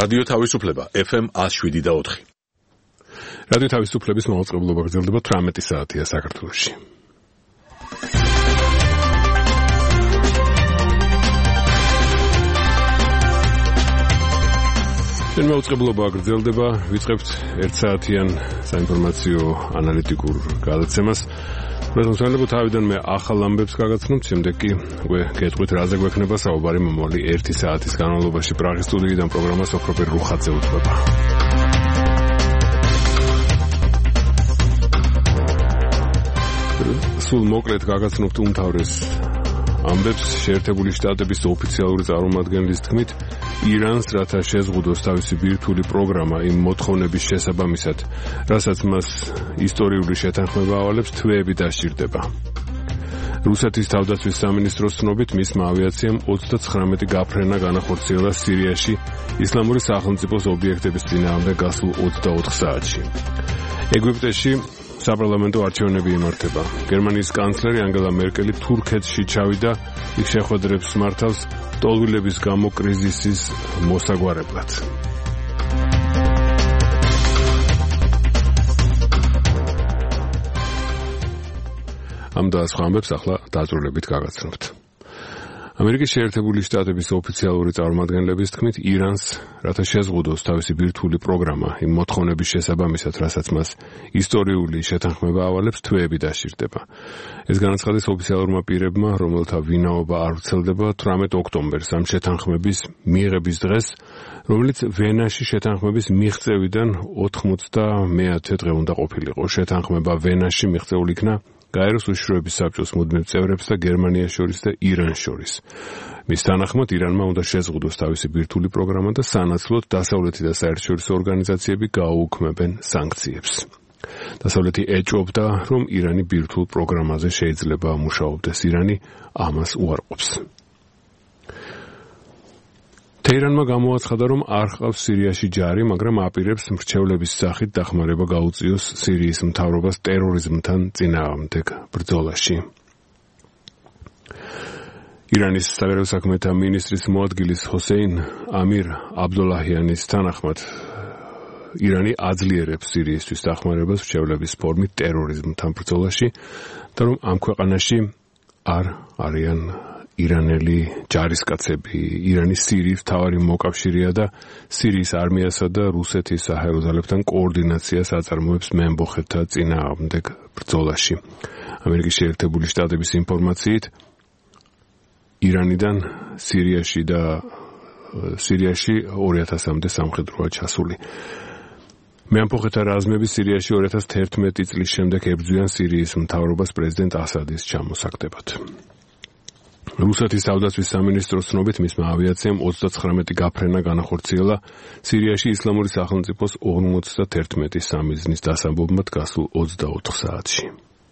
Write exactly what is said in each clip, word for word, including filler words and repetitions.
რადიო თავისუფლება ეფ ემ one oh seven და four. რადიო თავისუფლების მაუწყებლობა გრძელდება თვრამეტი საათია საქართველოში. ჩვენ მაუწყებლობა გრძელდება, ვიწყებთ ერთ საათიან საინფორმაციო ანალიტიკურ გადაცემას. პრეზენტაციამდე თავიდან მე ახალ ამბებს გაგაცნობთ, შემდეგ კი უკვე გეტყვით რაზე გვექნება საუბარი მომავალი ერთი საათის განმავლობაში. პრაღის სტუდიიდან პროგრამას ოქროპერ რუხაძე უთმობა. სულ მოკლედ გაგაცნობთ უმთავრეს ამბებს. შეერთებული შტატების ოფიციალური წარმომადგენლის თქმით, ირანს რათა შეზღუდოს თავისი ბირთვული პროგრამა იმ მოთხოვნების შესაბამისად, რასაც მას ისტორიული შეთანხმება ავალებს, თვეები დასჭირდება. რუსეთის თავდაცვის სამინისტროს ცნობით, მისმა ავიაციამ ოცდათხრამეტი გაფრენა განახორციელა სირიაში ისლამური სახელმწიფოს ობიექტების წინააღმდეგ გასულ ოცდაოთხ საათში. ეგვიპტეში საპარლამენტო არჩევნები იმართება. გერმანიის კანცლერი ანგელა მერკელი თურქეთში ჩავიდა, იქ შეხვედრებს მართავს ტოლვილების გამო კრიზისის მოსაგვარებლად. ამ და სხვა ამბებს ახლა დაწვრილებით გაგაცნობთ. ამერიკის შეერთებული შტატების ოფიციალური წარმომადგენლების თქმით, ირანს რათა შეზღუდოს თავისი ბირთვული პროგრამა იმ მოთხოვნების შესაბამისად, რასაც მას ისტორიული შეთანხმება ავალებს, თვეები დასჭირდება. ეს განაცხადეს ოფიციალურმა პირებმა, რომელთა ვინაობა არ ვრცელდება თვრამეტ ოქტომბერს ამ შეთანხმების მიღების დღეს, რომელიც ვენაში შეთანხმების მიღწევიდან ოთხმოცდამეათე დღე უნდა ყოფილიყო. შეთანხმება ვენაში მიღწეულ იქნა გაეროს უშიშროების საბჭოს მუდმივ წევრებს და გერმანიას შორის და ირანს შორის. მის თანახმად, ირანმა უნდა შეზღუდოს თავისი ბირთვული პროგრამა და სანაცვლოდ დასავლეთი და საერთაშორისო ორგანიზაციები გააუქმებენ სანქციებს. დასავლეთი ეჭვობდა, რომ ირანი ბირთვულ პროგრამაზე შეიძლება მუშაობდეს. ირანი ამას უარყოფს. თეირანმა გამოაცხადა, რომ არ ჰყავს სირიაში ჯარი, მაგრამ აპირებს მრჩევლების სახით დახმარება გაუწიოს სირიის მთავრობას ტერორიზმთან წინააღმდეგ ბრძოლაში. ირანის საგარეო საქმეთა მინისტრის მოადგილის ჰოსეინ ამირ აბდულაჰიანის თანახმად, ირანი აძლიერებს სირიისთვის დახმარებას მრჩევლების ფორმით ტერორიზმთან ბრძოლაში და რომ ამ ქვეყანაში არ არიან ირანელი ჯარისკაცები. ირანი სირიის მთავარი მოკავშირეა და სირიის არმიასა და რუსეთის საჰაერო ძალებთან კოორდინაციას აწარმოებს მემბოხეთთა წინააღმდეგ ბრძოლაში. ამერიკის შეერთებული შტატების ინფორმაციით, ირანიდან სირიაში და სირიაში ორი ათასამდე სამხედროა ჩასული. მემბოხეთთა რაზმები სირიაში ორი ათას თერთმეტი წლის შემდეგ ებრძვიან სირიის მთავრობას პრეზიდენტ ასადის ჩამოსაგდებად. რუსეთის თავდაცვის სამინისტროს ცნობით, მისმა ავიაციამ ოცდათხრამეტი გაფრენა განახორციელა სირიაში ისლამური სახელმწიფოს ორმოცდათერთმეტი სამიზნის დასამბობად გასულ ოცდაოთხ საათში.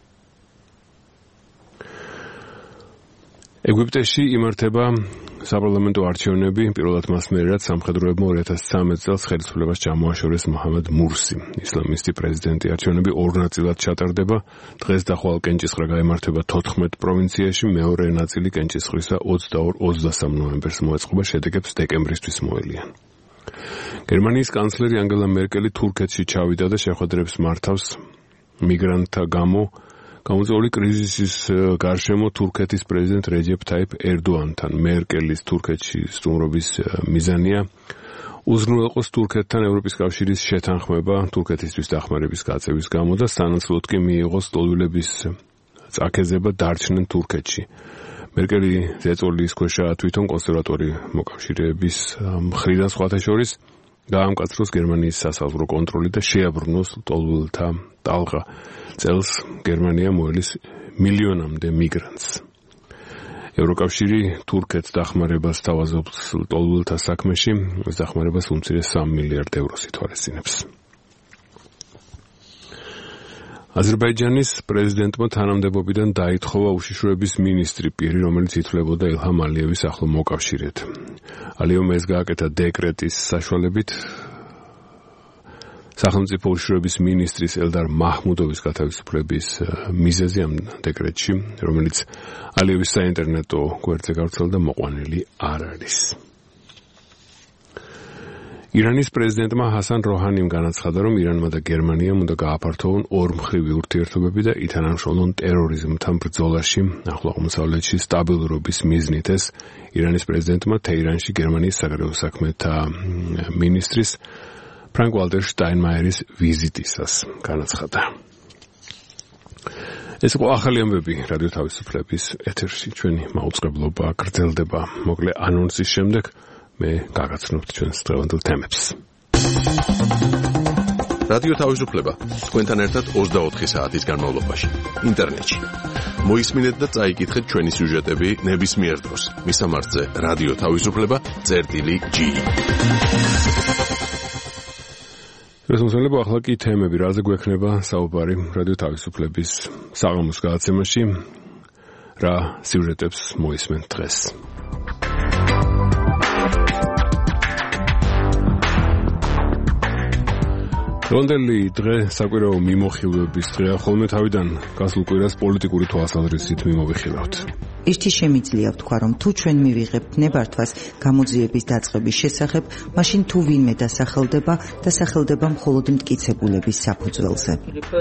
ეგვიპტეში იმართება საპარლამენტო არჩევნები, პირველად მას მერად სამხედროებმა ორი ათას ცხრამეტ წელს ხელისუფლებას ჩამოაშორეს მოჰამედ მურსი. ისლამისტი პრეზიდენტი. არჩევნები ორ ნაწილად ჩატარდება. დღეს და ხვალ კენჭისყრა გაიმართება თოთხმეტ პროვინციაში, მეორე ნაწილი კენჭისყრისა ოცდაორ ოცდასამ ნოემბერს მოეწყობა, შედეგებს დეკემბრისთვის მოელიან. გერმანიის კანცლერი ანგელა მერკელი თურქეთში ჩავიდა და შეხვედრებს მართავს მიგრანტთა გამო გამოწვეული კრიზისის გარშემო თურქეთის პრეზიდენტ რეჯეფ თაიფ ერდოანთან. მერკელის თურქეთში სტუმრობის მიზანია უზრუნველყოს თურქეთთან ევროპის კავშირის შეთანხმება თურქეთისთვის დახმარების გაწევის გამო და სანაცვლოდ კი მიიღოს ტოლვილების წაქეზება დარჩნენ თურქეთში. მერკელი ზეწოლის ქვეშა თვითონ კონსერვატორი მოკავშირეების მხრიდან სხვათა შორის გაამკაცროს გერმანიის სასაზღვრო კონტროლი და შეაბრუნოს ტოლვილთა ტალღა. წელს გერმანია მოელის მილიონამდე მიგრანტს. ევროკავშირი თურქეთს დახმარებას თავაზობს ტოლვილთა საქმეში, ეს დახმარებას უმცირეს სამი მილიარდ ევროს ითვალისწინებს. აზერბაიჯანის პრეზიდენტმა თანამდებობიდან დაითხოვა უშიშროების მინისტრი პირი, რომელიც ითვლებოდა ილჰამ ალიევის ახლო მოკავშირედ. ალიევმა ეს გააკეთა დეკრეტის საშუალებით. სახელმწიფო უშიშროების მინისტრის ელდარ მაჰმუდოვის გათავისუფლების მიზეზი ამ დეკრეტში, რომელიც ალიევის საინტერნეტო გვერდზე გავრცელდა, მოყვანილი არ არის. ირანის პრეზიდენტმა ჰასან როჰანიმ განაცხადა, რომ ირანმა და გერმანიამ უნდა გააფართოვონ ორმხრივი ურთიერთობები და ითანამშრომლონ ტერორიზმთან ბრძოლაში. ახლო აღმოსავლეთში სტაბილურობის მიზნით ეს ირანის პრეზიდენტმა თეირანში გერმანიის საგარეო საქმეთა მინისტრის ფრანკ ვალტერ შტაინმაიერის ვიზიტისას განაცხადა. ეს იყო ახალი ამბები რადიო თავისუფლების ეთერში. ჩვენი მაუწყებლობა გრძელდება. მოკლე ანონსის შემდეგ მე გაგაცნობთ ჩვენს დღევანდელ თემებს. რადიო თავისუფლება თქვენთან ერთად ოცდაოთხი საათის განმავლობაში ინტერნეტში. მოისმინეთ და წაიკითხეთ ჩვენი სიუჟეტები ნებისმიერ დროს. მისამართზე რადიო თავისუფლება წერტილი ჯი. რესურსები ახლა კი თემები, რაზე გვექნება საუბარი რადიო თავისუფლების საღამოს გადაცემაში. რა სიუჟეტებს მოისმენთ დღეს? რონდელი დღე საკვირაო მიმოხილვების დღეა, ხოლმე თავიდან გასულ კვირას პოლიტიკური თვალსაზრისით მიმოვიხილავთ. ერთი შემიძლია ვთქვა, რომ თუ ჩვენ მივიღებთ ნებართვას გამოძიების დაწყების შესახებ, მაშინ თუ ვინმე დასახელდება, დასახელდება მხოლოდ მტკიცებულების საფუძველზე.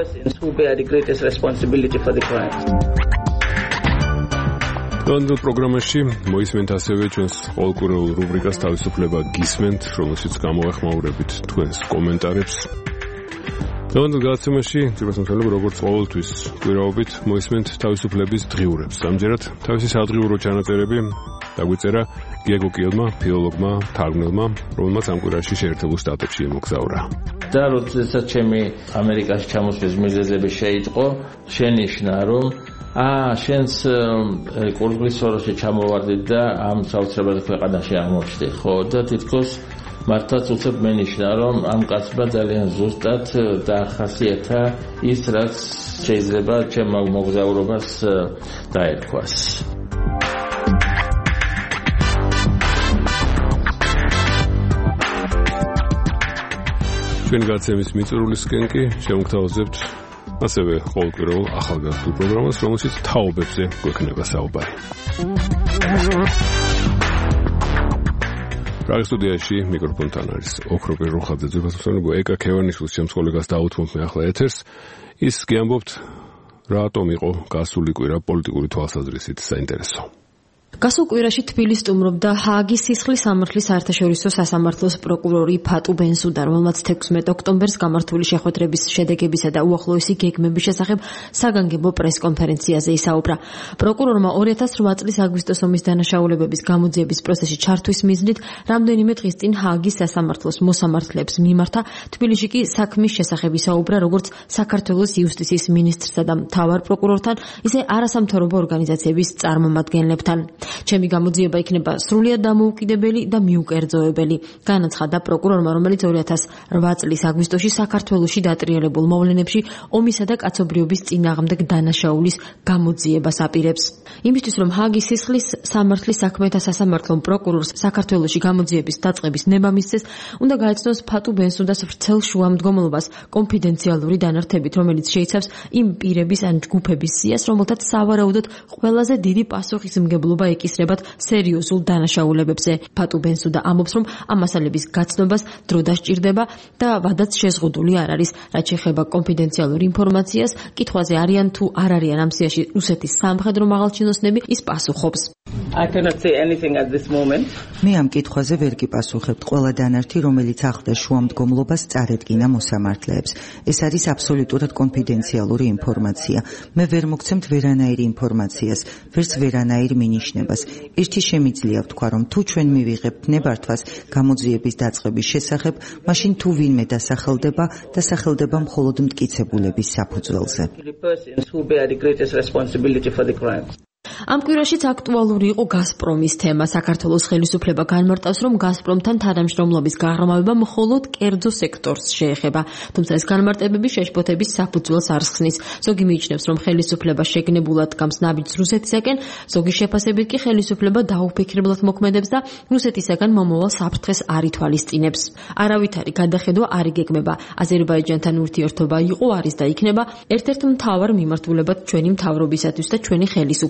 რონდელ პროგრამაში მოისმენთ ასევე ჩვენს ყოველკვირეულ რუბრიკას თავისუფლება გისმენთ, რომელშიც გამოვეხმაურებით თქვენს კომენტარებს. რონდელ გადაცემაში ძირფასმოწმეები როგორც ყოველთვის კვირაობით მოისმენთ თავისუფლების დღიურებს. ამჯერად თავისი სადღიურო ჩანაწერები დაგვიწერა გიეგო კიელმა, ფილოლოგმა, თარგმნელმა, რომელმაც ამ კვირაში შეერთებულ შტატებში იმოგზაურა. და როდესაც ჩემი ამერიკაში ჩამოსვლის მიზეზები შეიტყო, შენიშნა რომ აა შენს კურსის სოროში ჩამოვარდით და ამ საოცრებად ქვეყანაში აღმოჩნდი, ხო და თითქოს მართლაც უცებ მენიშნა რომ ამ კაცმა ძალიან ზუსტად დაახასიათა ის რაც შეიძლება ჩემ მოგზაურობას დაეთქვას. ჩვენ გაცემის მიწურულისკენ კი შემოგთავაზებთ ასევე ყოველკვირეულ ახალგაზრდულ პროგრამას, რომელშიც თაობებზე გვექნება საუბარი. პრაღის სტუდიაში მიკროფონთან არის ოქროპე რუხაძე, ძვირფასმოწმეები ეკა ქევანიშვილის ჩემს კოლეგას დაუთმობ მე ახლა ეთერს. ის გიამბობთ რატომ იყო გასული კვირა პოლიტიკური თვალსაზრისით საინტერესო. გასულ კვირაში თბილისს სტუმრობდა ჰააგის სისხლის სამართლის საერთაშორისო სასამართლოს პროკურორი ფატუ ბენსუდა, რომელმაც თექვსმეტ ოქტომბერს გამართული შეხვედრების შედეგებისა და უახლოესი გეგმების შესახებ საგანგებო პრესკონფერენციაზე ისაუბრა. პროკურორმა ორი ათას რვა წლის აგვისტოს ომის დანაშაულებების გამოძიების პროცესში ჩართვის მიზნით რამდენიმე დღის წინ ჰააგის სასამართლოს მოსამართლეებს მიმართა. თბილისში კი საქმის შესახებ ისაუბრა როგორც საქართველოს იუსტიციის მინისტრსა და მთავარ პროკურორთან, ისე არასამთავრობო ორგანიზაციების წარმომადგენლებთან. ჩემი გამოძიება იქნება სრულიად დამოუკიდებელი და მიუკერძოებელი, განაცხადა პროკურორმა, რომელიც ორი ათას რვა წლის აგვისტოში საქართველოში დატრიალებულ მოვლენებში ომისა და კაცობრიობის წინააღმდეგ დანაშაულის გამოძიებას აპირებს. იმისთვის, რომ ჰააგის სისხლის სამართლის საქმეთა სასამართლომ პროკურორს საქართველოში გამოძიების დაწყების ნება მისცეს, უნდა გაეცნოს ფატუ ბენსუდას ვრცელ შუამდგომლობას კონფიდენციალური დანართებით, რომელიც შეიცავს იმ პირების ან ჯგუფების სიას, რომელთაც სავარაუდოდ ყველაზე დიდი პასუხისმგებლობა ეკისრებათ სერიოზულ დანაშაულებებზე. ფატუ ბენსუდა ამბობს, რომ ამ მასალების გაცნობას დრო დასჭირდება და ვადაც შეზღუდული არ არის, რაც შეეხება კონფიდენციალურ ინფორმაციას, კითხვაზე არიან თუ არ არიან ამ სიაში რუსეთის სამხედრო მაღალჩინოსნები, ის პასუხობს. I cannot say anything at this moment. მე ამ კითხვაზე ვერ გიპასუხებთ. ყველა დანართი, რომელიც ახლდა შუამდგომლობას, წარედგინა მოსამართლეებს. ეს არის აბსოლუტურად კონფიდენციალური ინფორმაცია. მე ვერ მოგცემთ ვერანაირ ინფორმაციას, ვერც ვერანაირ მინიშნებას. ერთი შემიძლია ვთქვა, რომ თუ ჩვენ მივიღებთ ნებართვას გამოძიების დაწყების შესახებ, მაშინ თუ ვინმე დასახელდება, დასახელდება მხოლოდ მტკიცებულების საფუძველზე. ამ კვირაშიც აქტუალური იყო გაზპრომის თემა. საქართველოს ხელისუფლება განმარტავს, რომ გაზპრომთან თანამშრომლობის გაღრმავება მხოლოდ კერძო სექტორს შეეხება. თუმცა ეს განმარტებები შეშფოთების საფუძველს არ ხსნის. ზოგი მიიჩნევს, რომ ხელისუფლება შეგნებულად გამს ნაბიჯს რუსეთისაკენ, ზოგი შეფასებით კი ხელისუფლება დაუფიქრებლად მოქმედებს და რუსეთისაგან მომავალ საფრთხეს არ ითვალისწინებს. არავითარი გადახედვა არ იგეგმება. აზერბაიჯანთან ურთიერთობა იყო, არის და იქნება ერთ-ერთ მთავარ მიმართულებად ჩვენი მთავრობისათვის და ჩვენი ხელისუფლებისათვის.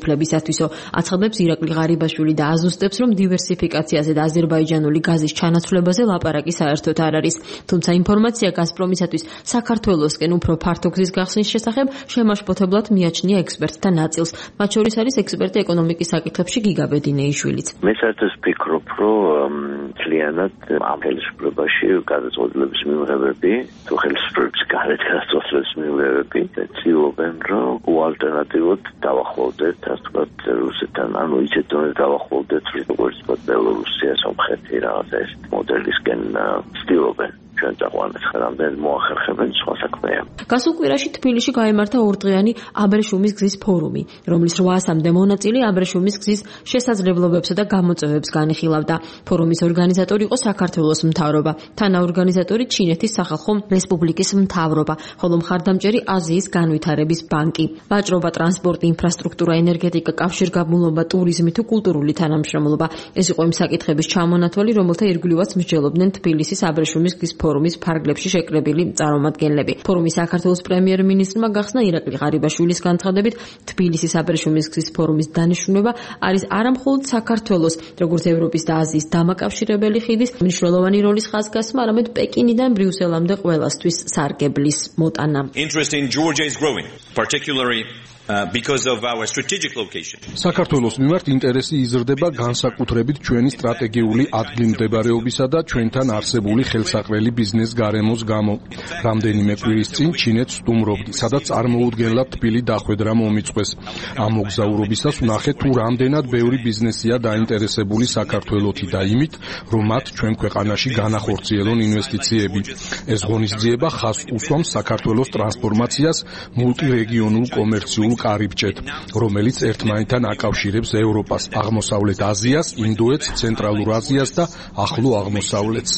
იმისათვისო აცხადებს ირაკლი ღარიბაშვილი და აზუსტებს, რომ დივერსიფიკაციაზე და აზერბაიჯანული გაზის ჩანაცვლებაზე ლაპარაკი საერთოდ არ არის. თუმცა ინფორმაცია გაზპრომისათვის საქართველოსკენ უფრო ფართო გზის გახსნის შესახებ შემაშფოთებლად მიაჩნია ექსპერტთა ნაწილს. მათ შორის არის ექსპერტი ეკონომიკის საკითხებში გიგა ბედინეიშვილიც. მე საერთოდ ვფიქრობ, რომ ძალიანად ამ ხელისუფლებაში გადაწყვეტილების მიღებები, თუ ხელისუფლების გარეთ გადაწყვეტილების მიღებები ცდილობენ, რომ უალტერნატივოდ დავახლოვდეთ, ასე ვთქვათ, რუსეთთან, ანუ ისეთ დონეზე დავახლოვდეთ, როგორც ბელორუსია, სომხეთი, რაღაც ეს მოდელისკენ ცდილობენ. ჩვენ წაყვანეთ ხერამდე მოახერხებენ სხვა საქმეა. გასულ კვირაში თბილისში გაიმართა ორდღიანი აბრეშუმის გზის ფორუმი, რომლის რვაასამდე მონაწილე აბრეშუმის გზის შესაძლებლობებსა და გამოწვევებს განიხილავდა. ფორუმის ორგანიზატორი იყო საქართველოს მთავრობა, თანაორგანიზატორი ჩინეთის სახალხო რესპუბლიკის მთავრობა, ხოლო მხარდამჭერი აზიის განვითარების ბანკი. ვაჭრობა, ტრანსპორტი, ინფრასტრუქტურა, ენერგეტიკა, კავშირგაბმულობა, ტურიზმი თუ კულტურული თანამშრომლობა. ეს იყო იმ საკითხების ჩამონათვალი, რომელთა ირგვლივაც მსჯელობდნენ თბილისის აბრეშუმის გზის ფორუმის ფარგლებში შეკრებილი წარმომადგენლები. ფორუმის საქართველოს პრემიერ-მინისტრმა გახსნა ირაკლი ღარიბაშვილის განცხადებით, თბილისის აბრეშუმის გზის ფორუმის დანიშნულება არის არამხოლოდ საქართველოს, როგორც ევროპის და აზიის დამაკავშირებელი ხიდის მნიშვნელოვანი როლის ხაზგასმა, არამედ პეკინიდან ბრიუსელამდე ყველასთვის სარგებლის მოტანა. Interest in Georgia is growing, particularly Uh, because of our strategic location. საქართველოს მიმართ ინტერესი იზრდება განსაკუთრებით ჩვენი სტრატეგიული ადგილმდებარეობისა და ჩვენთან არსებული ხელსაყრელი ბიზნეს გარემოს გამო. რამდენიმე კვირის წინ ჩინეთს სტუმრობდი, სადაც წარმოუდგენლად თბილი დახვედრა მომიწყვეს. ამ მოგზაურობისას ვნახეთ, თუ რამდენად ბევრი ბიზნესია დაინტერესებული საქართველოთი და იმით, რომ მათ ჩვენ ქვეყანაში განახორციელონ ინვესტიციები. ეს ღონისძიება ხაზს უსვამს საქართველოს ტრანსფორმაციას მულტირეგიონულ კომერციულ კარიბჭეთ, რომელიც ერთმანეთთან აკავშირებს ევროპას, აღმოსავლეთ აზიას, ინდოეთს, ცენტრალურ აზიას და ახლო აღმოსავლეთს.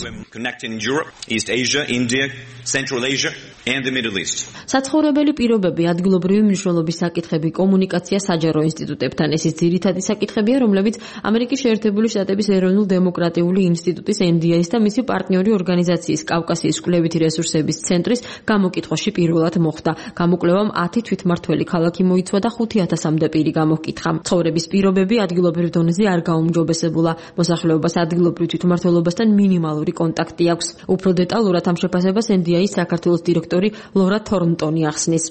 საცხოვრებელი პირობები, ადგილობრივი მნიშვნელობის საკითხები, კომუნიკაცია საჯარო ინსტიტუტებთან ეს ის ძირითადი საკითხებია, რომლებიც ამერიკის შეერთებული შტატების ეროვნულ დემოკრატიული ინსტიტუტის ენ დი ეის და მისი პარტნიორი ორგანიზაციის კავკასიის კვლევითი რესურსების ცენტრის გამოკითხვაში პირველად მოხდა. გამოკვლევამ ათი თვითმმართველი ქალაქი მოიცვა და ხუთი ათასამდე პირი გამოკითხა. ცხოვრების პირობები ადგილობრივ დონეზე არ გაუმჯობესებულა. მოსახლეობას ადგილობრივ თვითმმართველობასთან მინიმალური კონტაქტი აქვს. უფრო დეტალურად ამ შეფასებას ენ დი ეის საქართველოს დირექტორი ლორა თორნტონი ახსნის.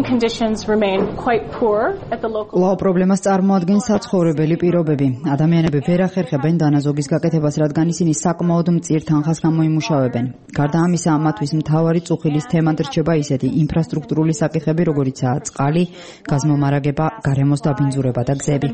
კვლავ პრობლემას წარმოადგენს საცხოვრებელი პირობები. ადამიანები ვერ ახერხებენ დანაზოგის გაკეთებას, რადგან ისინი საკმაოდ მწირ თანხას გამოიმუშავებენ. გარდა ამისა, მათთვის მთავარი წუხილის თემად რჩება ისეთი ინფრასტრუქტურული საკითხები, როგორიცაა წყალი, გაზმომარაგება, გარემოს დაბინძურება და გზები.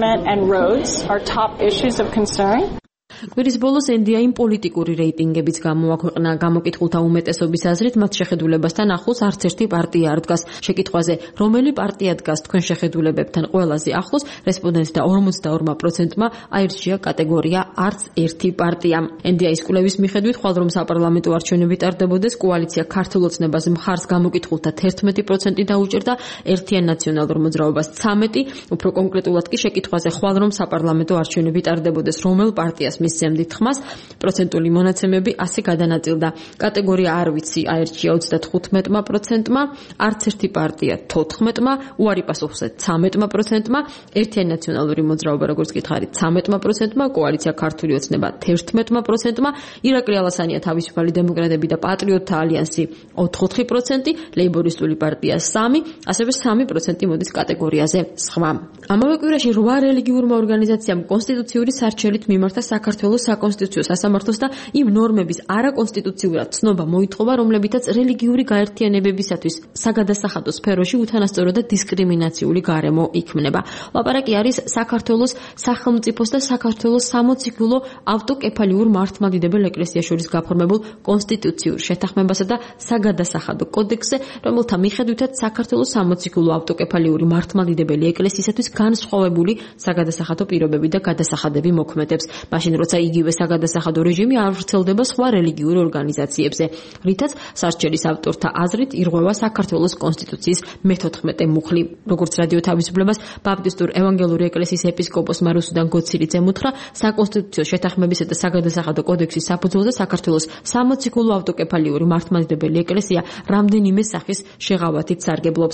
კვირის ბოლოს ენ დი ეიმ პოლიტიკური რეიტინგებიც გამოაქვეყნა. გამოკითხულთა უმეტესობის აზრით, მათ შეხედულებასთან ახლოს არც ერთი პარტია არ დგას. შეკითხვაზე, რომელი პარტია დგას თქვენ შეხედულებებთან ყველაზე ახლოს, რესპონდენტთა ორმოცდაორ პროცენტმა აირჩია კატეგორია არც ერთი პარტია. ენ დი ეის კვლევის მიხედვით, ხვალ რომ საპარლამენტო არჩევნები ტარდებოდეს, კოალიცია ქართულ ოცნებას მხარს გამოკითხულთა თერთმეტი პროცენტი დაუჭერდა, ერთიან ნაციონალურ მოძრაობას ცამეტი, უფრო კონკრეტულად კი შეკითხვაზე, ხვალ რომ საპარლამენტო არჩევნები ტარდებოდეს, რომელ პარტიას მისცემდით ხმას, პროცენტული მონაცემები ასე გადანაწილდა. კატეგორია არ ვიცი აირჩია ოცდათხუთმეტი პროცენტმა, არც ერთი პარტია თოთხმეტი, უარი პასუხზე ცამეტი პროცენტმა, ერთიანი ნაციონალური მოძრაობა როგორც გითხარით ცამეტი პროცენტმა, კოალიცია ქართული ოცნება თერთმეტი პროცენტმა, ირაკლი ალასანია თავისუფალი დემოკრატები და პატრიოტთა ალიანსი ოთხი პროცენტი, ლეიბორისტული პარტია სამი, ასევე სამი პროცენტი მოდის კატეგორიაზე სხვა. ამავე კვირაში რვა რელიგიურმა ორგანიზაციამ კონსტიტუციური სარჩელით მიმართა საქართველოს საკონსტიტუციო სასამართლოს და იმ ნორმების არაკონსტიტუციურად ცნობა მოითხოვა, რომლებითაც რელიგიური გაერთიანებებისათვის საგადასახადო სფეროში უთანასწორო და დისკრიმინაციული გარემო იქმნება. ლაპარაკი არის საქართველოს სახელმწიფოს და საქართველოს სამოციქულო ავტოკეფალიურ მართლმადიდებელ ეკლესიას შორის გაფორმებულ კონსტიტუციურ შეთანხმებასა და საგადასახადო კოდექსზე, რომელთა მიხედვითაც საქართველოს სამოციქულო ავტოკეფალიური მართლმადიდებელი ეკლესიისათვის განსხვავებული საგადასახადო პირობები და გადასახადები მოქმედებს. მაშინ როცა იგივე საგადასახადო რეჟიმი არ ვრცელდება სხვა რელიგიურ ორგანიზაციებზე, რითაც სარჩელის ავტორთა აზრით ირღვევა საქართველოს კონსტიტუციის მეთოთხმეტე მუხლი. როგორც რადიო თავისუფლებას ბაპტისტურ ევანგელური ეკლესიის ეპისკოპოსმა რუსუდან გოცირიძე უთხრა, საკონსტიტუციო შეთანხმებისა და საგადასახადო კოდექსის საფუძველზე საქართველოს სამოციქულო ავტოკეფალიური მართლმადიდებელი ეკლესია რამდენიმე სახის შეღავათით სარგებლობს.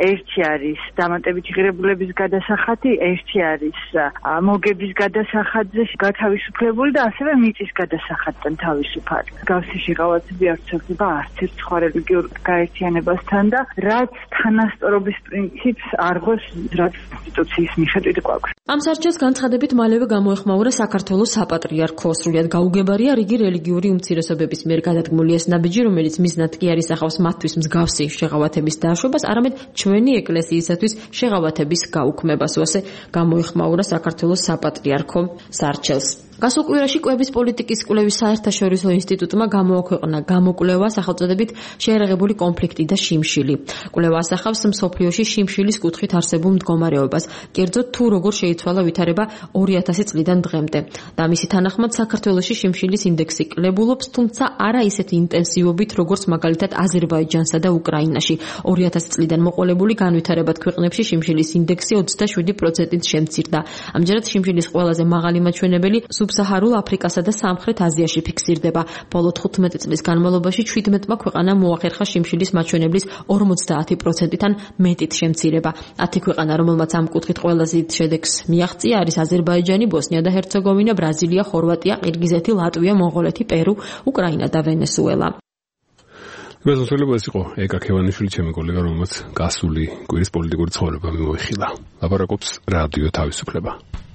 ერთი არის დამატებითი ღირებულების გადასახადი, ერთი არის მოგების გადასახადზე გათავისუფლებული და ასევე მიწის გადასახადთან თავისუფალი. გავსი შეღავათები არ ცერდება არც ერთ სხვა რელიგიურ გაერთიანებასთან და რაც თანასწორობის პრინციპს არღოს რაც კონსტიტუციის მიხედვით გვაქვს. ამ სარჩელს განცხადებით მალევე გამოეხმაურა საქართველოს საპატრიარქო. სრულიად გაუგებარია რიგი რელიგიური უმცირესობების მიერ გადადგმული ეს ნაბიჯი, რომელიც მიზნად კი არის ახავს მათთვის მსგავსი შეღავათების დაშვებას, არამედ ჩვენი ეკლესიისათვის შეღავათების გაუქმებას. ასე გამოეხმაურა საქართველოს საპატრიარქო სარჩელს. გასულ კვირაში კვების პოლიტიკის კვლევის საერთაშორისო ინსტიტუტმა გამოაქვეყნა გამოკვლევა სახელწოდებით შეერაღებული კონფლიქტი და შიმშილი. კვლევა ასახავს მსოფლიოში შიმშილის კუთხით არსებულ მდგომარეობას, კერძოდ თუ როგორ შეიცვალა ვითარება ორი ათასი წლიდან დღემდე. და მისი თანახმად საქართველოში შიმშილის ინდექსი კლებულობს, თუმცა არა ისეთი ინტენსივობით, როგორც მაგალითად აზერბაიჯანსა და უკრაინაში. ორი ათასი წლიდან მოყოლებული განვითარებად ქვეყნებში შიმშილის ინდექსი ოცდაშვიდი პროცენტით შემცირდა. ამჯერად შიმშილის ყველაზე მაღალი მაჩვენებელი სუბსაჰარულ აფრიკასა და სამხრეთ აზიაში ფიქსირდება. ბოლო თხუთმეტი წლის განმავლობაში შვიდმეტმა ქვეყანამ მოახერხა შიმშილის მაჩვენებლის ორმოცდაათი პროცენტიდან მეტით შემცირება. ათი ქვეყანა, რომელმაც ამ კუთხით ყველაზე დიდ შედეგს მიაღწია, არის აზერბაიჯანი, ბოსნია და ჰერცეგოვინა, ბრაზილია, ხორვატია, ყირგიზეთი, ლატვია, მონღოლეთი, პერუ, უკრაინა და ვენესუელა. მეზოსულება ეს იყო ეკა ქევანიშვილი, ჩემი კოლეგა, რომელმაც გასული კვირის პოლიტიკური ცხოვრება მიმოიხილა. ლაპარაკობს რადიო თავისუფლება.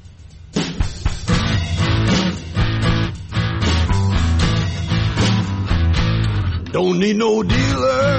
Don't need no dealer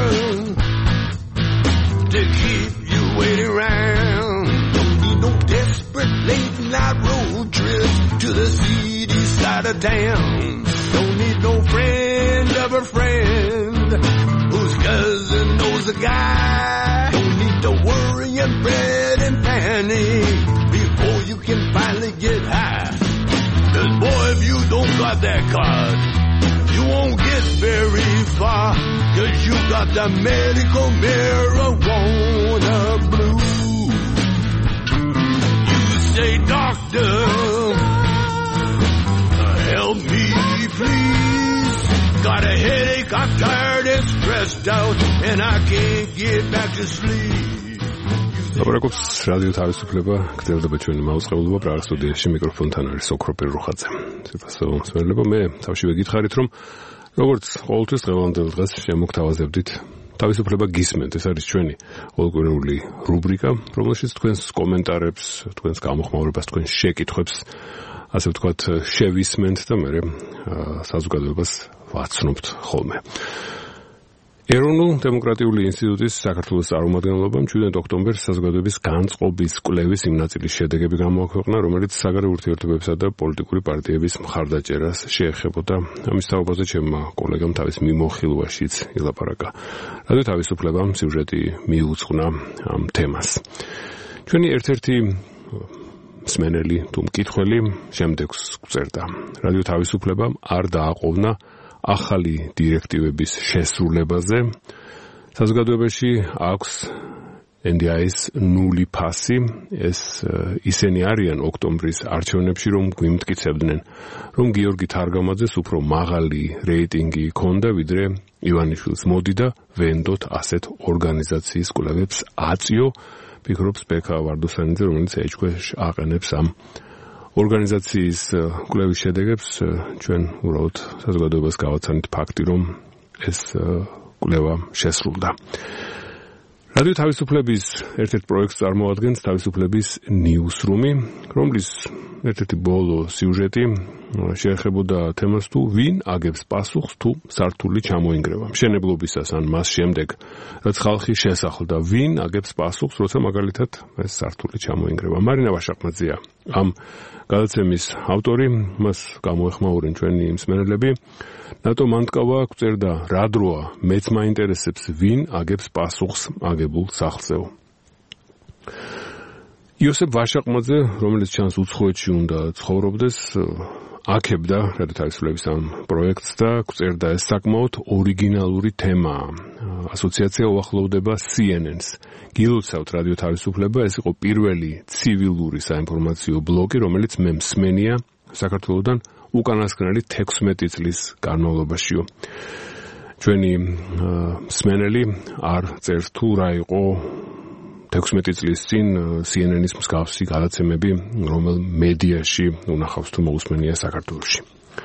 to keep you waiting around. Don't need no desperate late night road trip to the city side of town. Don't need no friend of a friend whose cousin knows a guy. Don't need to worry and fret and panic before you can finally get high. 'Cause boy, if you don't got that card, you won't get very far, 'cause you got the medical marijuana blue. You say, doctor, help me please. Got a headache, I'm tired and stressed out, and I can't get back to sleep. ლაპარაკობს რადიო თავისუფლება, გრძელდება ჩვენი მაუწყებლობა, პრაღის სტუდიაში მიკროფონთან არის ოქროპირ რუხაძე. სიფასო მსმენელებო, მე თავშივე გითხარით, რომ როგორც ყოველთვის დღევანდელ დღეს შემოგთავაზებდით თავისუფლება გისმენთ. ეს არის ჩვენი ყოველკვირეული რუბრიკა, რომელშიც თქვენს კომენტარებს, თქვენს გამოხმაურებას, თქვენს შეკითხვებს, ასე ვთქვათ, შევისმენთ და მე საზოგადოებას ვაცნობთ ხოლმე. ეროვნულ დემოკრატიული ინსტიტუტის საქართველოს წარმომადგენლობამ ჩვიდმეტ ოქტომბერს საზოგადოების განწყობის კვლევის იმ ნაწილის შედეგები გამოაქვეყნა, რომელიც საგარეო ურთიერთობებსა და პოლიტიკური პარტიების მხარდაჭერას შეეხებოდა. ამის თაობაზე ჩემმა კოლეგამ თავის მიმოხილვაშიც ილაპარაკა. რადიო თავისუფლებამ სიუჟეტი მიუძღვნა ამ თემას. ჩვენი ერთ-ერთი მსმენელი თუ მკითხველი შემდეგს გვწერდა. რადიო თავისუფლებამ არ დააყოვნა ახალი დირექტივების შესრულებაზე. საზოგადოებაში აქვს ენ დი აის ნული ფასი. ეს ისინი არიან ოქტომბრის არჩევნებში, რომ გვიმტკიცებდნენ, რომ გიორგი თარგამაძეს უფრო მაღალი რეიტინგი ჰქონდა, ვიდრე ივანიშვილს. მოდი და ვენდოთ ასეთ ორგანიზაციის კვლევებს აწიო, ფიქრობს ბექა ვარდოსანიძე, რომელიც ეჭქვეშ აყენებს ამ ორგანიზაციის კვლევის შედეგებს. ჩვენ უბრალოდ საზოგადოებას გავაცანით ფაქტი, რომ ეს კვლევა შესრულდა. რადიო თავისუფლების ერთ-ერთ პროექტს წარმოადგენს თავისუფლების ნიუსრუმი, რომლის ერთ-ერთი ბოლო სიუჟეტი შეეხებოდა თემას, თუ ვინ აგებს პასუხს, თუ სართული ჩამოინგრევა. მშენებლობისას ან მას შემდეგ, რაც ხალხი შესახლდა, ვინ აგებს პასუხს, როცა მაგალითად ეს სართული ჩამოინგრევა. მარინა ვაშაყნაძეა ამ გადაცემის ავტორი, მას გამოეხმაურენ ჩვენი მსმენელები. ნატო მანტკავა გვწერდა, რა დროა, მეც მაინტერესებს, ვინ აგებს პასუხს აგებულ სახლზეო. იოსებ ვაშაყნაძე, რომელიც ჩანს უცხოეთში უნდა ცხოვრობდეს, აქებდა რადიო თავისუფლების ამ პროექტს და გვწერდა, ეს საკმაოდ ორიგინალური თემაა. ასოციაცია უახლოვდება სი ენ ენს. გილოცავთ რადიო თავისუფლება, ეს იყო პირველი ცივილური საინფორმაციო ბლოგი, რომელიც მე მსმენია საქართველოსთან უკანასკნელი თექვსმეტი წლის განმავლობაშიო. ჩვენი მსმენელი არ წერს თუ რა იყო თექვსმეტი წლის წინ C N N-ის მსგავსი გადაცემები, რომელ მედიაში უნახავს თუ მოусმენია საქართველოში.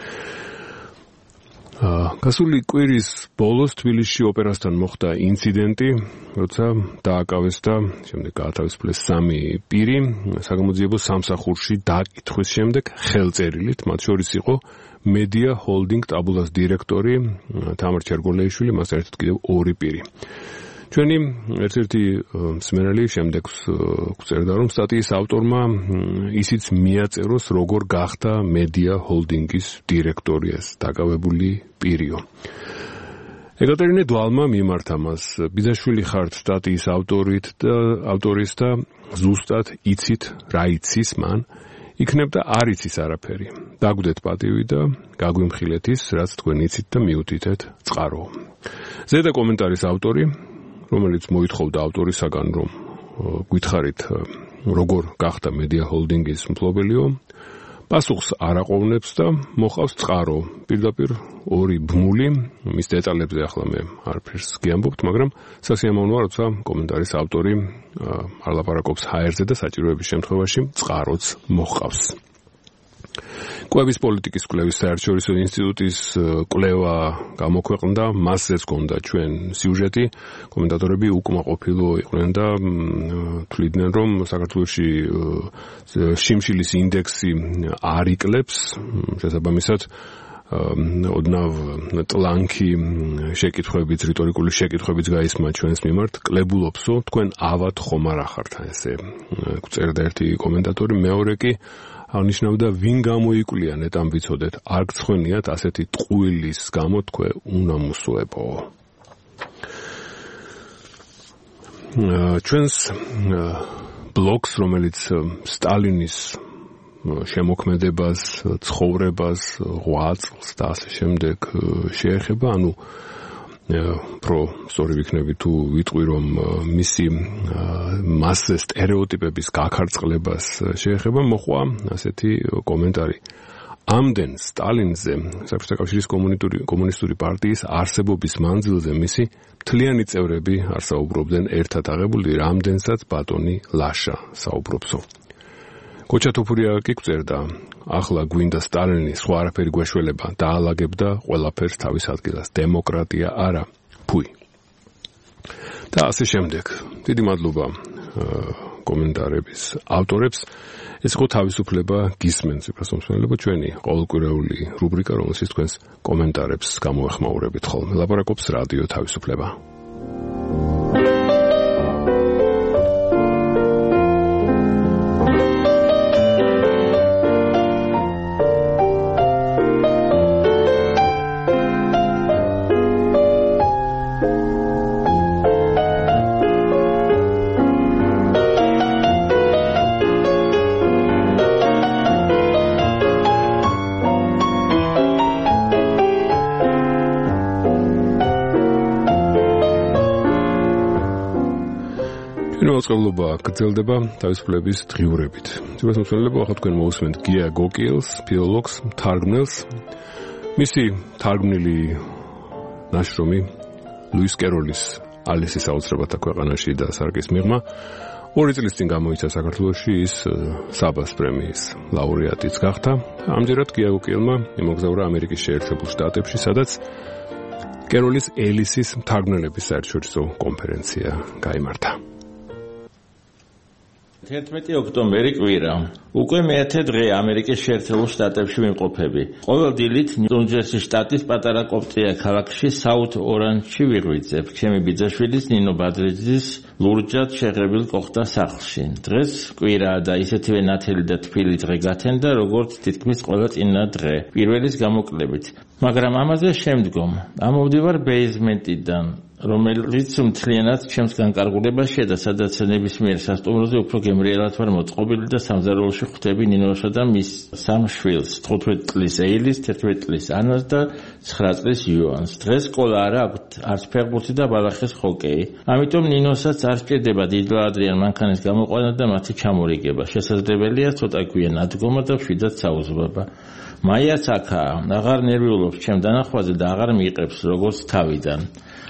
გასული კვირის ბოლოს თბილისში ოპერასთან მოხდა ინციდენტი, როცა დააკავეს და შემდეგ გაათავისუფლეს სამი პირი საგამოძიებო სამსახურში დაკითხვის შემდეგ ხელწერილით, მათ შორის იყო Media Holding ტაბულას დირექტორი თამარ ჩერგოლეიშვილი, მას ერთად კიდევ ორი პირი. ჩვენი ერთ-ერთი მსმენელი შემდეგს გვწერდა, რომ სტატიის ავტორმა ისიც მიაწეროს, როგორ გახდა Media Holding-ის დირექტორიას დაკავებული პირიო. ეკატერინე დვალმა მიმართა მას, ბიძაშვილი ხართ სტატიის ავტორით და ავტორის და ზუსტად იცით რა იცის მან, იქნებ და არ იცის არაფერი. დაგვდეთ პატივი და გაგვიმხილეთ ის, რაც თქვენ იცით და მიუთითეთ წყარო. ზედა კომენტარის ავტორი, რომელიც მოითხოვდა ავტორისაგან, რომ გითხარით როგორ გახდა Media Holding-ის მფლობელიო, პასუხს არ აყოვნებს და მოყავს წყარო. პირდაპირ ორი ბმული, მის დეტალებზე ახლა მე არაფერს გიამბობთ, მაგრამ სასიამოვნოა, როცა კომენტარის ავტორი არ ლაპარაკობს ჰაერზე და საჭიროების შემთხვევაში წყაროც მოყავს. კვების პოლიტიკის კვლევის საერთაშორისო ინსტიტუტის კვლევა გამოქვეყნდა, მასზეც გონდა ჩვენ სიუჟეტი, კომენტატორები უკმაყოფილო იყვნენ და თვლიდნენ, რომ საქართველოში შიმშილის ინდექსი არ იკლებს, შესაბამისად ოდნავ ტლანქი შეკითხვებიც, რიტორიკული შეკითხვებიც გაისმა ჩვენს მიმართ, კლებულობსო, თქვენ ავად ხომ არ ახართ, ესე გვწერდა ერთი კომენტატორი, მეორე კი აღნიშნავდა, ვინ გამოიკვლიათ ნეტამ ვიცოდეთ, არ გცხვენიათ ასეთი ტყუილის გამო თქვენ უნამუსოებო. ჩვენს ბლოგს, რომელიც სტალინის შემოქმედებას, ცხოვრებას, ღვაწლს და ასე შემდეგ შეეხება, ანუ პრო სწორი ვიქნები თუ ვიტყვი, რომ მისი მასზე სტერეოტიპების გაქარწყლებას შეეხება, მოხვა ასეთი კომენტარი. ამდენ სტალინზე საბჭოთა კავშირის კომუნისტური პარტიის არსებობის მანძილზე მისი მთლიანი წევრები არ საუბრობდნენ ერთად აღებული, რამდენსაც ბატონი ლაშა საუბრობსო. კოჩა თოფურია კი გვწერდა, ახლა გვინდა სტალინი სხვა არაფერი გვეშველება, დაალაგებდა ყველაფერს თავის ადგილას, დემოკრატია არა, ფუი. და ასე შემდეგ. დიდი მადლობა კომენტარების ავტორებს. ეს იყო თავისუფლება გისმენთ, სიბრასომსმენელებო, ჩვენი ყოველკვირეული რუბრიკა, რომელშიც თქვენს კომენტარებს გამოეხმაურებით ხოლმე. ლაპარაკობს რადიო თავისუფლება. მოწყობილობა გრძელდება თავისუფლების დღიურებით. სიბრასმსმენელებო, ახლა თქვენ მოусმენთ გია გოკიელს, ფილოლოგს, თარგმნელს. მისი თარგმნილი ნაშრომი ლუის კეროლის ალისის აუცხრებათა ქვეყანაში და სარკის მიღმა ორი წლის წინ გამოიცა საქართველოში, ის საბას პრემიის ლაურეატიც გახდა. ამჯერად გია გოკიელმა იმოგზაურა ამერიკის შეერთებულ შტატებში, სადაც კეროლის ელისის თარგმნელების საერთაშორისო კონფერენცია გაიმართა. თერთმეტი ოქტომბერი კვირა. უკვე მეათე დღე ამერიკის შეერთებულ შტატებში ვიმყოფები. ყოველ დილით ნიუ-ჯერსის შტატის პატარა კოპტია ქალაქში საუთ ორანჯში ვიღვიძებ. ჩემი ბიძაშვილის ნინო ბადრიძის ლურჯად შეღებილ კოხთა სახლში. დღეს კვირაა და ისეთივე ნათელი და თბილი დღე გათენდა, როგორც თითქმის ყველა წინა დღე, პირველის გამოკლებით. მაგრამ ამაზე შემდგომ ამოვდივარ ბეიზმენტიდან, რომელიც მთლიანად ჩემს განკარგულებაშია და სადაც ნებისმიერ სასტუმროზე უფრო გემრიელად ვარ მოწყობილი და სამზარეულოში ხვდები ნინოსა და მის სამ შვილს, თხუთმეტი წლის ეილის, თერთმეტი წლის ანას და ცხრა წლის იოანს. დღეს სკოლა არა აქვთ, არც ფეხბურთი და ბალახის ჰოკეი. ამიტომ ნინოსაც არ სჭირდება დიდლაადრიან მანქანის გამოყვანა და მათი ჩამორიგება. შესაძლებელია ცოტა გვიან ადგომა და მშვიდად საუზმება. მაიაც აქაა, აღარ ნერვიულობს ჩემ დანახვაზე და აღარ მიიყრებს როგორც თავიდან. არა,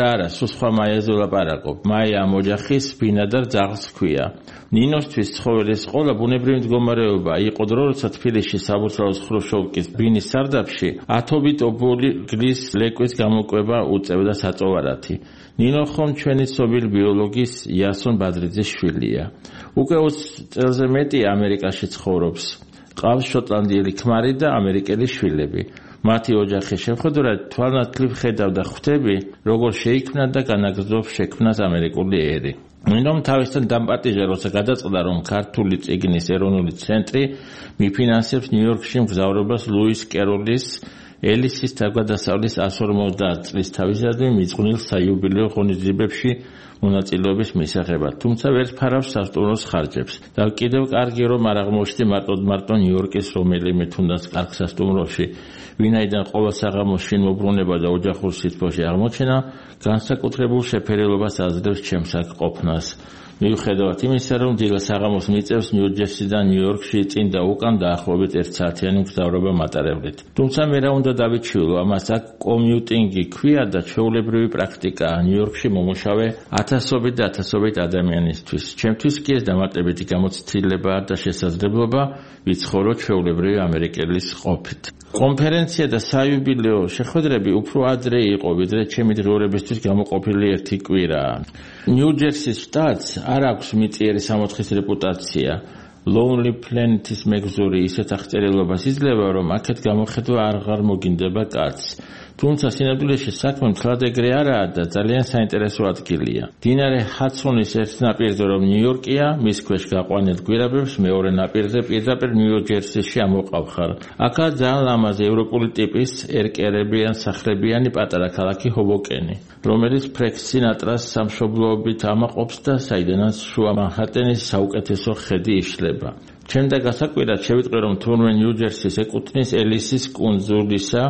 არა, სულ სხვა მაიაზე ვლაპარაკობ. მაია ამ ოჯახის ბინადარ ძაღლს ჰქვია. ნინოსთვის ცხოველის ყოლა ბუნებრივი მდგომარეობა იყო დრო, როცა თბილისში საბურთალოს ხრუშოვკის ბინის სარდაფში ათობით ობოლი გლის ლეკვის გამოკვება უწევდა საწოვარათი. ნინო ხომ ჩვენი ცნობილი ბიოლოგის იასონ ბადრიძის შვილია. უკვე ოცი წელზე მეტი ამერიკაში ცხოვრობს. ყავს შოტლანდიელი ქმარი და ამერიკელი შვილები. მათი ოჯახის შეხვედრად თვალნათლივ ხედავდა ხვდები, როგორ შეიქმნა და განაგრძობს შექმნას ამერიკული ერი. ნინომ თავისთან დამპატიჟა, როცა გადაწყდა, რომ ქართული წიგნის ეროვნული ცენტრი მიფინანსებს ნიუ-იორკში მგზავრობას ლუის კეროლის ელისის თავგადასავლის εκατს ორმოცდაათ წლის თავისადმი მიძღვნილ საიუბილეო ღონისძიებებში მონაწილეობის მისაღებად, თუმცა ვერ ფარავს სასტუმროს ხარჯებს. და კიდევ კარგი რომ არ აღმოჩნდა მარტოდ მარტო ნიუ-იორკის რომელიმე თუნდაც კარგ სასტუმროში, ვინაიდან ყოველ საღამოს შინმობრუნება და ოჯახურ სითბოში აღმოჩენა განსაკუთრებულ შეფერილობას აძლევს ჩემს აქ ყოფნას. მიუხედავად იმისა, რომ დილა საღამოს მიწევს ნიუ-ჯერსიდან ნიუ-იორკში წინ და უკან დაახლოებით ერთ საათიანი მგზავრობა მატარებლით. თუმცა მე რა უნდა დავიჩივლო, ამას აქ კომიუტინგი ქვია და ჩვეულებრივი პრაქტიკაა ნიუ-იორკში მომუშავე ათასობით და ათასობით ადამიანისთვის. ჩემთვის კი ეს დამატებითი გამოცდილება და შესაძლებლობა ვიცხოვრო ჩვეულებრივი ამერიკელის ყოფით. კონფერენცია და საიუბილეო შეხვედრები უფრო ადრე იყო, ვიდრე ჩემი დღეურებისთვის გამოყოფილი ერთი კვირა. ნიუ-ჯერსის შტატს არ აქვს მიწიერი სამოთხის რეპუტაცია. Lonely Planet-ის მეგზური ისეთ აღწერილობას იძლევა, რომ აქეთ გამოხედვა აღარ მოგინდება კაცს. თუმცა სინამდვილეში საქმე მთლად ეგრე არაა და ძალიან საინტერესო ადგილია. მდინარე ჰადსონის ერთ ნაპირზე რომ ნიუ-იორკია, მის ქვეშ გაყვანილ გვირაბებს მეორე ნაპირზე პირდაპირ ნიუ-ჯერსიში ამოყავხარ. აქაა ძალიან ლამაზი ევროპული ტიპის ერკერებიან სახლებიანი პატარა ქალაქი ჰობოკენი, რომელიც ფრენკ სინატრას სამშობლოობით ამაყობს და საიდანაც შუა მანჰატენის საუკეთესო ხედი იშლება. ჩემდა გასაკვირად შევიტყვი, რომ თურმე ნიუ-ჯერსის ეკუთვნის ელისის კუნძულისა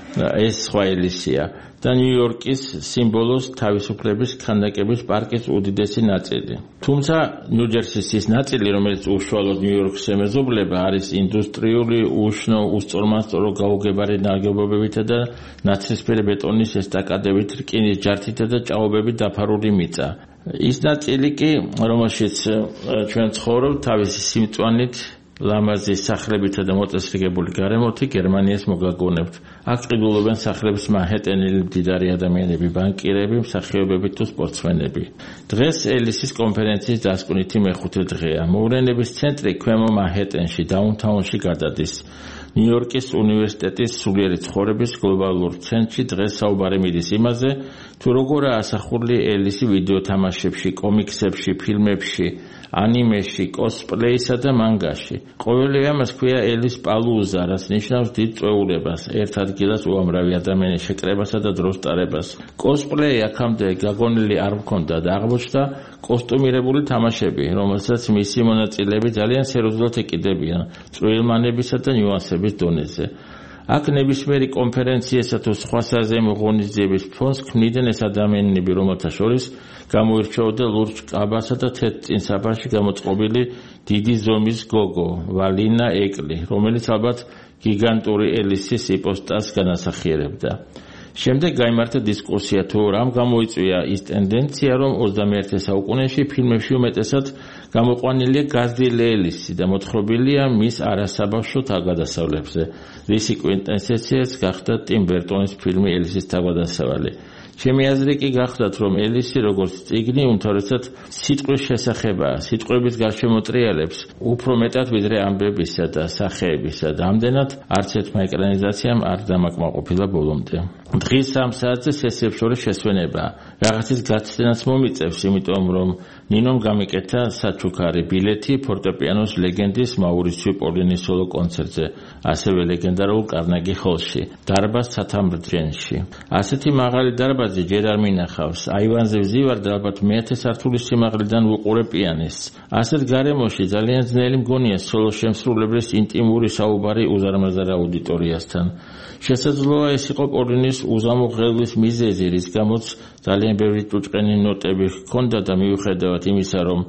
ეს სხვა ელისია და ნიუ-იორკის სიმბოლოს თავისუფლების ქანდაკების პარკის უდიდესი ნაწილი. თუმცა ნიუ-ჯერსის ის ნაწილი, რომელიც უშუალოდ ნიუ-იორკს ემეზობლება, არის ინდუსტრიული, უშნო, უსწორმასწორო გაუგებარი ნაგებობებითა და ნაცრისფერი ბეტონის ესტაკადებით, რკინის ჯართითა და ჭაობებით დაფარული მიწა. ის ნაწილი კი, რომელშიც ჩვენ ცხოვრობთ, თავისი სიმწვანით ლამაზი სახლებითა და მოწესრიგებული გარემოთი გერმანიას მოგაგონებთ. აქ ყიდულობენ სახლებს მანჰეტენელი მდიდარი ადამიანები, ბანკირები, მსახიობები თუ სპორტსმენები. დღეს ელისის კონფერენციის დასკვნითი მეხუთე დღეა. მოვლენების ცენტრი ქვემო მანჰეტენში, დაუნთაუნში გადადის. ნიუ-იორკის უნივერსიტეტის სულიერი ცხოვრების გლობალურ ცენტრში დღეს საუბარი მიდის იმაზე, თუ როგორაა ასახული ელისი ვიდეო თამაშებში, კომიქსებში, ფილმებში, ანიმეში, კოსპლეისა და მანგაში. ყოველი ამას ქვია ელის პალუზა, რაც ნიშნავს დიდ წვეულებას, ერთ ადგილას უამრავი ადამიანის შეკრებასა და დროს ტარებას. კოსპლეი აქამდე გაგონილი არ მქონდა და აღმოჩნდა კოსტუმირებული თამაშები, რომელსაც მისი მონაწილეები ძალიან სერიოზულად ეკიდებიან წვრილმანებისა და ნიუანსების დონეზე. აქ ნებისმიერი კონფერენციისა თუ სხვა საზეიმო ღონისძიების ფონს ქმნიდნენ ეს ადამიანები, რომელთა შორის გამოირჩეოდა ლურჯ კაბასა და თეთრ წინსაფარში გამოწყობილი დიდი ზომის გოგო, ვალინა ეკლი, რომელიც ალბათ გიგანტური ელისის იპოსტას განასახიერებდა. შემდეგ გაიმართა დისკუსია, თუ რამ გამოიწვია ის ტენდენცია, რომ ოცდამეერთე საუკუნეში ფილმებში უმეტესად გამოყვანილია გაზრდილი ელისი და მოთხრობილია მის არასაბავშვო თავგადასავლებზე. რისი კვინტესენციაც გახდა ტიმ ბერტონის ფილმი ელისის თავგადასავალი. ჩემი აზრი კი გახლდათ, რომ ელისი როგორც წიგნი უმთავრესად სიტყვის შესახებაა, სიტყვების გარშემოტრიალებს უფრო მეტად ვიდრე ამბებისა და სახეებისა და ამდენად არც ერთმა ეკრანიზაციამ არ დამაკმაყოფილა ბოლომდე. დღის სამ საათზე სესიებს შორის შესვენებაა. რაღაცის გაცდენაც მომიწევს, იმიტომ რომ ნინომ გამიკეთა საჩუქარი ბილეთი ფორტეპიანოს ლეგენდის მაურიციო პოლინის სოლო კონცერტზე, ასევე ლეგენდარულ კარნეგი ჰოლში, დარბაზ სათამბჯენში. ასეთი მაღალი დარბაზი ჯერ არ მინახავს. აივანზე ვზივარ და ალბათ მეათე სართულის სიმაღლიდან ვუყურე პიანისტს. ასეთ გარემოში ძალიან ძნელი მგონია სოლო შემსრულებლის ინტიმური საუბარი უზარმაზარ აუდიტორიასთან. შესაძლოა ეს იყო პოლინის უზამო ღელვის მიზეზი, რის გამოც ძალიან ბევრი ჭუჭყენი ნოტები ჰქონდა და მიუხედავად იმისა, რომ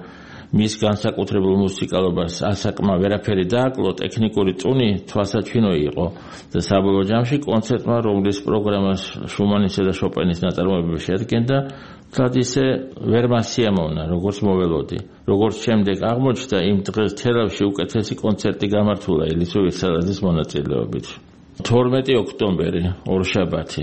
მის განსაკუთრებულ მუსიკალობას ასაკმა ვერაფერი დააკლო, ტექნიკური წუნი თვალსაჩინო იყო და საბოლოო ჯამში კონცერტმა, რომლის პროგრამას შუმანისა და შოპენის ნაწარმოებები შეადგენდა, თად ისე ვერ მასიამოვნა, როგორც მოველოდი. როგორც შემდეგ აღმოჩნდა, იმ დღეს თელავში უკეთესი კონცერტი გამართულა ელისო ვირსალაძის მონაწილეობით. თორმეტი ოქტომბერი, ორშაბათი.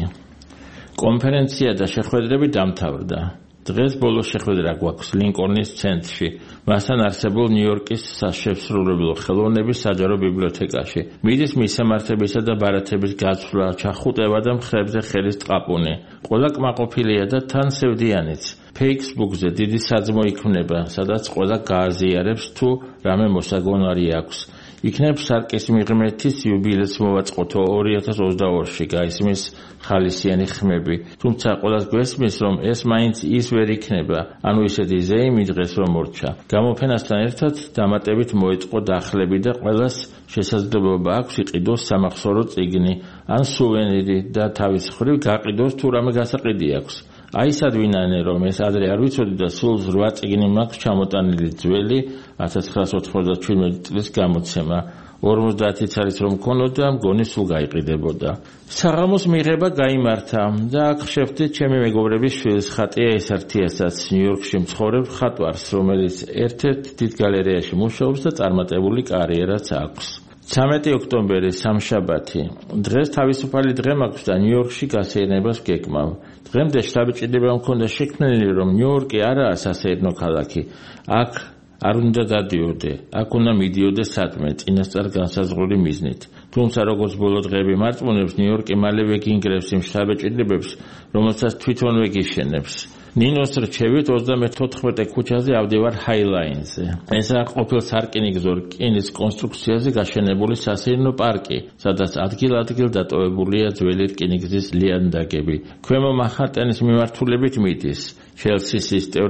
კონფერენცია და შეხვედრები დამთავრდა. დღეს ბოლო შეხვედრა გვაქვს ლინკოლნის ცენტრში, მასთან არსებულ ნიუ-იორკის საშემსრულებლო ხელოვნების საჯარო ბიბლიოთეკაში. მიდის მისამართებისა და ბარათების გაცვლა, ჩახუტება და მხრებზე ხელის ტყაპუნი. ყველა კმაყოფილია და თან სევდიანიც. Facebook-ზე დიდი საძმო იქმნება, სადაც ყველა გააზიარებს თუ რამე მოსაგონარი აქვს. იქნებ სარკის მიღმერთის იუბილეს მოვაწყოთო ორი ათას ოცდაორში გაისმის ხალისიანი ხმები. თუმცა ყველას გვესმის, რომ ეს მაინც ის ვერ იქნება, ანუ ისეთი ზეიმი დღეს რომ მორჩა. გამოფენასთან ერთად დამატებით მოეწყო დახლები და ყველას შესაძლებლობა აქვს იყიდოს სამახსოვრო წიგნი ან სუვენირი და თავის მხრივ გაყიდოს თუ რამე გასაყიდი აქვს. აი სადვინანე რომ ეს ადრე არ ვიცოდი და სულ რვა წიგნი მაქვს ჩამოტანილი ძველი ათას ცხრაასი ოცდაშვიდმეტი წლის გამოცემა. ორმოცდაათიც არის რომ მქონოდა, მგონი სულ გაიყიდებოდა. საღამოს მიღება გაიმართა და აქ ხშევდით ჩემი მეგობრების შვილის ხატია ესართიასაც, ნიუ-იორკში მცხოვრებ ხატვარს, რომელიც ერთ-ერთ დიდ გალერეაში მუშაობს და წარმატებული კარიერაც აქვს. ცამეტი ოქტომბერი, სამშაბათი. დღეს თავისუფალი დღე მაქვს და ნიუ-იორკში გასეირნებას გეკმავ. დღემდე შთაბეჭდილება მქონდა შექმნილი, რომ ნიუ-იორკი არაა სასეირნო ქალაქი. აქ არ უნდა დადიოდე, აქ უნდა მიდიოდე სადმე, წინასწარ განსაზღვრული მიზნით. თუმცა როგორც ბოლო დღეები მარტყმუნებს, ნიუ-იორკი მალევე გინგრევს იმ შთაბეჭდილებებს, რომელსაც თვითონვე გიშენებს. ნინოს რჩევით ოცდამეთოთხმეტე ქუჩაზე ავდივარ ჰაილაინზე. ესაა ყოფილ სარკინიგზო რკინის კონსტრუქციაზე გაშენებული სასეირნო პარკი, სადაც ადგილ-ადგილ დატოვებულია ძველი რკინიგზის ლიანდაგები. ქვემო მანჰატენის მიმართულებით მიდის. ჩელსის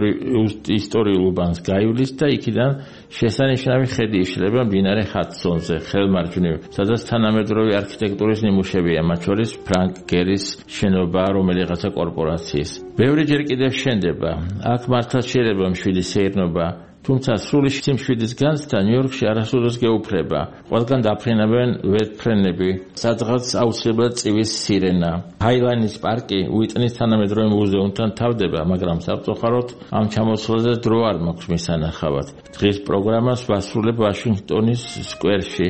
ისტორიულ უბანს გაივლის და იქიდან შესანიშნავი ხედი იშლება მდინარე ჰადსონზე, ხელმარჯვნივ, სადაც თანამედროვე არქიტექტურის ნიმუშებია, მათ შორის ფრანკ გერის შენობა რომელიღაცა კორპორაციის. ბევრიჯერ კიდევ შენდება. აქ მართლაც შეიძლება მშვიდი სეირნობა, თუმცა სრული სიმშვიდის განცდა ნიუ-იორკში არასოდეს გეუფრება. ყველგან დაფრინავენ ვერტფრენები, სადღაც აუცილებლად წივის სირენა. ჰაილაინის პარკი უიტნის თანამედროვე მუზეუმთან თავდება, მაგრამ სამწუხაროდ ამ ჩამოსვლაზე დრო არ მაქვს მისანახავად. დღის პროგრამას ვასრულებ ვაშინგტონის სკვერში.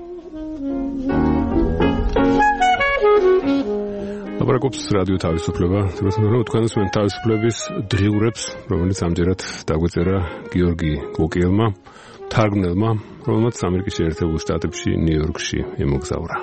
აპარაკობს რადიო თავისუფლება. თვითონ თქვენს მენ თავისუფლების დღიურებს, რომელიც ამჯერად დაგვეწერა გიორგი გოკიელმა, თარგმნელმა, რომელმაც ამერიკის შეერთებულ შტატებში, ნიუ-იორკში იმოგზაურა.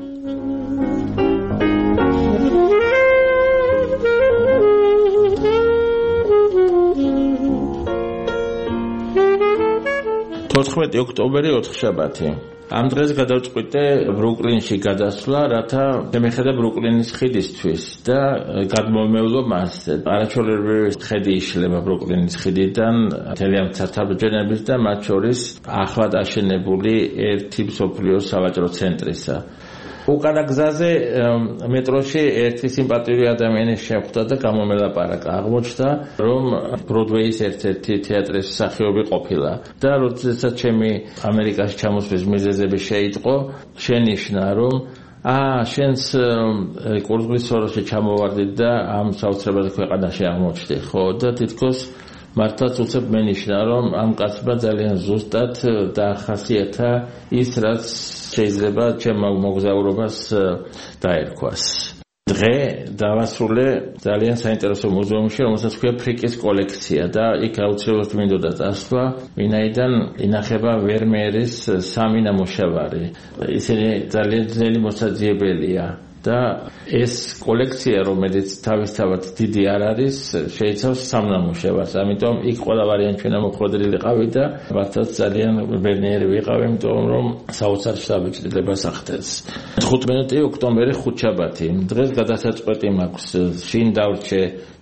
თოთხმეტი ოქტომბერი, ოთხშაბათი. ამ დღეს გადავწყვიტე ბრუკლინში გადასვლა, რათა შემეხედა ბრუკლინის ხიდისთვის და გადმომევლო მას. არაჩვეულებრივი ხედი იშლება ბრუკლინის ხიდიდან მთელი ამ ცათამბჯენების და მათ შორის ახლად აშენებული ერთი მსოფლიოს სავაჭრო ცენტრისა. უკანა გზაზე მეტროში ერთი სიმპათიური ადამიანი შეხვდა და გამომელაპარაკა. აღმოჩნდა, რომ ბროდვეის ერთ-ერთი თეატრის მსახიობი ყოფილა და როდესაც ჩემი ამერიკაში ჩამოსვლის მიზეზები შეიტყო, შენიშნა, რომ აა შენს კურსგლის სოროში ჩამოვარდი და ამ საოცრებად ქვეყანაში აღმოჩნდი, ხო? და თითქოს მართლაც უცებ მენიშნა, რომ ამ კაცმა ძალიან ზუსტად დაახასიათა ის, რაც შეიძლება ჩემ მოგზაურობას დაერქვას. დღე დავასრულე ძალიან საინტერესო მუზეუმში, რომელსაც ქვია ფრიკის კოლექცია და იქ აუცილებლად მინდოდა წასვლა, ვინაიდან ინახება ვერმეერის სამი ნამუშევარი. ისინი ძალიან ძნელი მოსაძიებელია. და ეს კოლექცია, რომელიც თავისთავად დიდი არ არის, შეიცავს სამ ნამუშევარს. ამიტომ იქ ყველა ვარიანტი ჩვენ მოხვედრილიყავი და მართლაც ძალიან ბედნიერი ვიყავი, იმიტომ რომ საოცარ შთაბეჭდილებას ახდენს. თხუთმეტი ოქტომბერი, ხუთშაბათი. დღეს გადასაწყვეტი მაქვს. შინ დავრჩე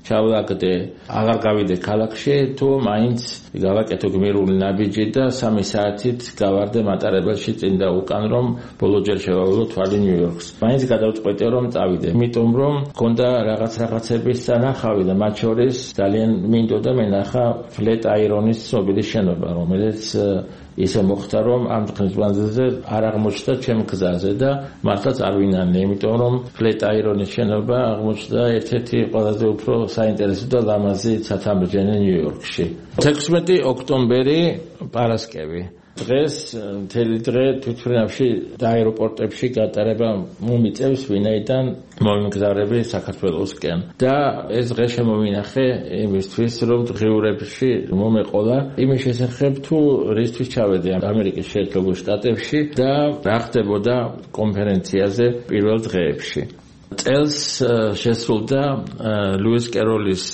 ჩავლაგდე, აღარ გავიდე ქალაქში, თუ მაინც გავაკეთო გმირული ნაბიჯი და სამი საათით გავარდე მატარებელში წინ და უკან, რომ ბოლო ჯერ შევავლო თვალი ნიუ-იორკს. მაინც გადავწყვეტე, რომ წავიდე, იმიტომ რომ მქონდა რაღაც რაღაცების სანახავი და მათ შორის ძალიან მინდოდა მენახა ფლეტ აირონის ცნობილი შენობა, რომელიც ისე მოხდა, რომ ამ დღის მანძილზე არ აღმოჩნდა ჩემ გზაზე და მართლაც არ ვინანე, იმიტომ რომ ფლეტ აირონის შენობა აღმოჩნდა ერთ-ერთი ყველაზე უფრო საინტერესო და ლამაზი ცათამბჯენი ნიუ-იორკში. თექვსმეტი ოქტომბერი პარასკევი. დღეს მთელი დღე თვითმფრინავში და აეროპორტებში გატარება მომიწევს, ვინაიდან მომიგზავრები საქართველოსკენ. და ეს დღე შემოვინახე იმისთვის, რომ დღიურებში მომეყოლა იმის შესახებ, თუ რისთვის ჩავედი ამერიკის შეერთებულ შტატებში და რა ხდებოდა კონფერენციაზე პირველ დღეებში. წელს შესრულდა ლუის კეროლის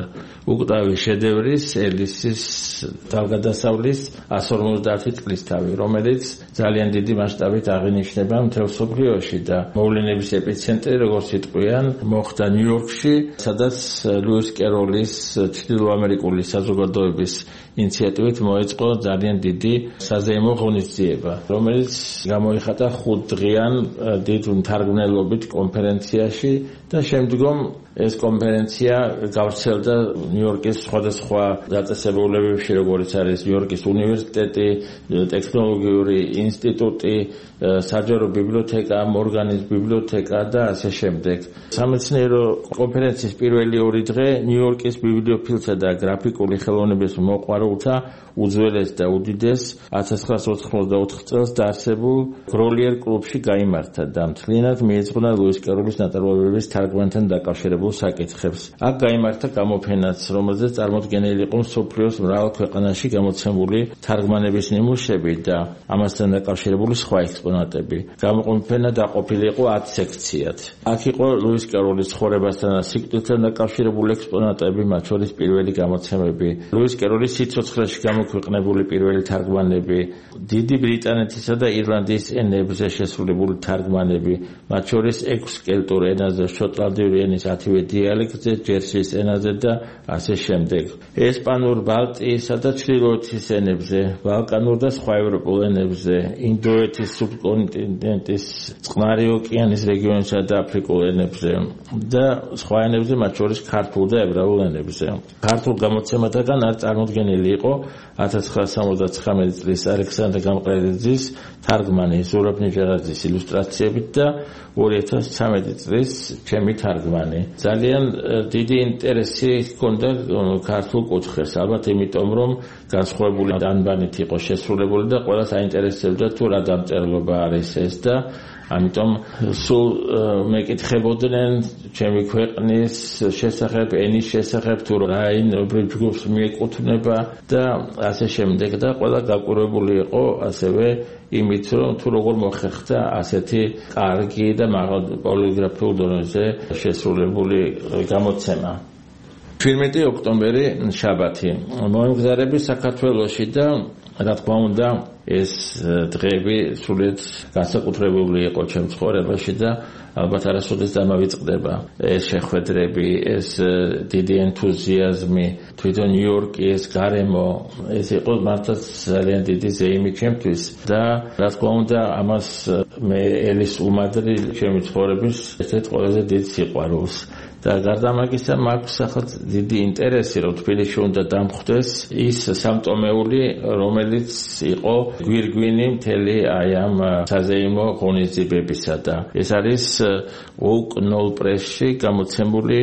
უკტავი შედევრის ელისის თავგადასავლის εκατს ორმოცდაათი წლისთავი, რომელიც ძალიან დიდი მასშტაბით აღინიშნება მთელ მსოფლიოში და მოვლენების ეპიცენტრი, როგორც იტყვიან, მოხდა ნიუ-იორკში, სადაც ლუის კეროლის ჩრდილოამერიკული საზოგადოების ინიციატივით მოეწყო ძალიან დიდი საზეიმო ღონისძიება, რომელიც გამოიხატა ხუთდღიან დიდ მთარგმნელობით კონფერენციაში და შემდგომ ეს კონფერენცია გავრცელდა ნიუ-იორკის სხვადასხვა დაწესებულებებში, როგორც არის ნიუ-იორკის უნივერსიტეტი, ტექნოლოგიური ინსტიტუტი, საჯარო ბიბლიოთეკა, მორგანის ბიბლიოთეკა და ასე შემდეგ. სამეცნიერო კონფერენციის პირველი ორი დღე ნიუ-იორკის ბიბლიოფილსა და გრაფიკული ხელოვნების მოყვარულთა უძველეს და უდიდეს ათას ცხრაას ოთხმოცდაოთხ წელს დაარსებულ გროლიერ კლუბში გაიმართა და მთლიანად მიეძღვნა ლუის კეროლის ნაწარმოებების თარგმანთან დაკავშირებულ საკითხებს. აქ გაიმართა გამოფენაც, რომელზეც წარმოდგენილი იყო მსოფლიოს მრავალ ქვეყანაში გამოცემული თარგმანების ნიმუშები და ამასთან დაკავშირებული სხვა ექსპონატები. გამოფენა დაყოფილი იყო ათ სექციად. აქ იყო ლუის კეროლის ცხოვრებასთან და სიკვდილთან დაკავშირებული ექსპონატები, მათ შორის პირველი გამოცემები, ლუის კეროლის სიცოცხლეში გამოქვეყნებული პირველი თარგმანები, დიდი ბრიტანეთისა და ირლანდიის ენებზე შესრულებული თარგმანები, მათ შორის ექვს კელტურ ენაზე, შოტლანდიური ენის ათივე დიალექტზე, ჯერსის ენაზე და ასე შემდეგ. ესპანურ, ბალტიისა და ჩრდილოეთის ენებზე, ბალკანურ და სხვა ევროპულ ენებზე, ინდოეთის სუბკონტინენტის, წყნარი ოკეანის რეგიონისა და აფრიკულ ენებზე და სხვა ენებზე, მათ შორის ქართულ და ებრაულ ენებზე. ქართულ გამოცემათაგან არ წარმოდგენილი იყო ათას ცხრაას სამოცდაცხრამეტი წლის ალექსანდრე გამყრელიძის თარგმანი ზურაბ ნიჟარაძის ილუსტრაციებით და ორი ათას ცხრამეტი წლის ჩემი თარგმანი. ძალიან დიდი ინტერესი ჰქონდა ქართულ კუთხეს, ალბათ იმიტომ რომ განსხვავებული ანბანით იყო შესრულებული და ყველას აინტერესებდა თუ რა დამწერლობა არის ეს და ამიტომ სულ მეკითხებოდნენ ჩემი ქვეყნის შესახებ, ენის შესახებ, თუ რა ენობრივ ჯგუფს მიეკუთვნება და ასე შემდეგ და ყველა გაკვირვებული იყო ასევე იმით, რომ თუ როგორ მოხერხდა ასეთი კარგი და მაღალ პოლიგრაფიულ დონეზე შესრულებული გამოცემა. თერთმეტი ოქტომბერი შაბათი. მომგზავრები საქართველოში და რა თქმა უნდა ეს დღეები სრულიად განსაკუთრებული იყო ჩემ ცხოვრებაში და ალბათ არასოდეს დამავიწყდება ეს შეხვედრები, ეს დიდი ენთუზიაზმი, თვითონ ნიუ-იორკი, ეს გარემო, ეს იყო მართლაც ძალიან დიდი ზეიმი ჩემთვის და რა თქმა უნდა ამას მე ელის უმადრი ჩემი ცხოვრების ერთ-ერთ ყველაზე დიდ სიყვარულს. და გარდა ამისა მაქვს ახალ დიდი ინტერესი, რომ თბილისში უნდა დამხვდეს ის სამტომეული, რომელიც იყო გვირგვინი მთელი აი ამ საზეიმო ღონისძიებებისა და ეს არის ოუკ ნოლ პრესში გამოცემული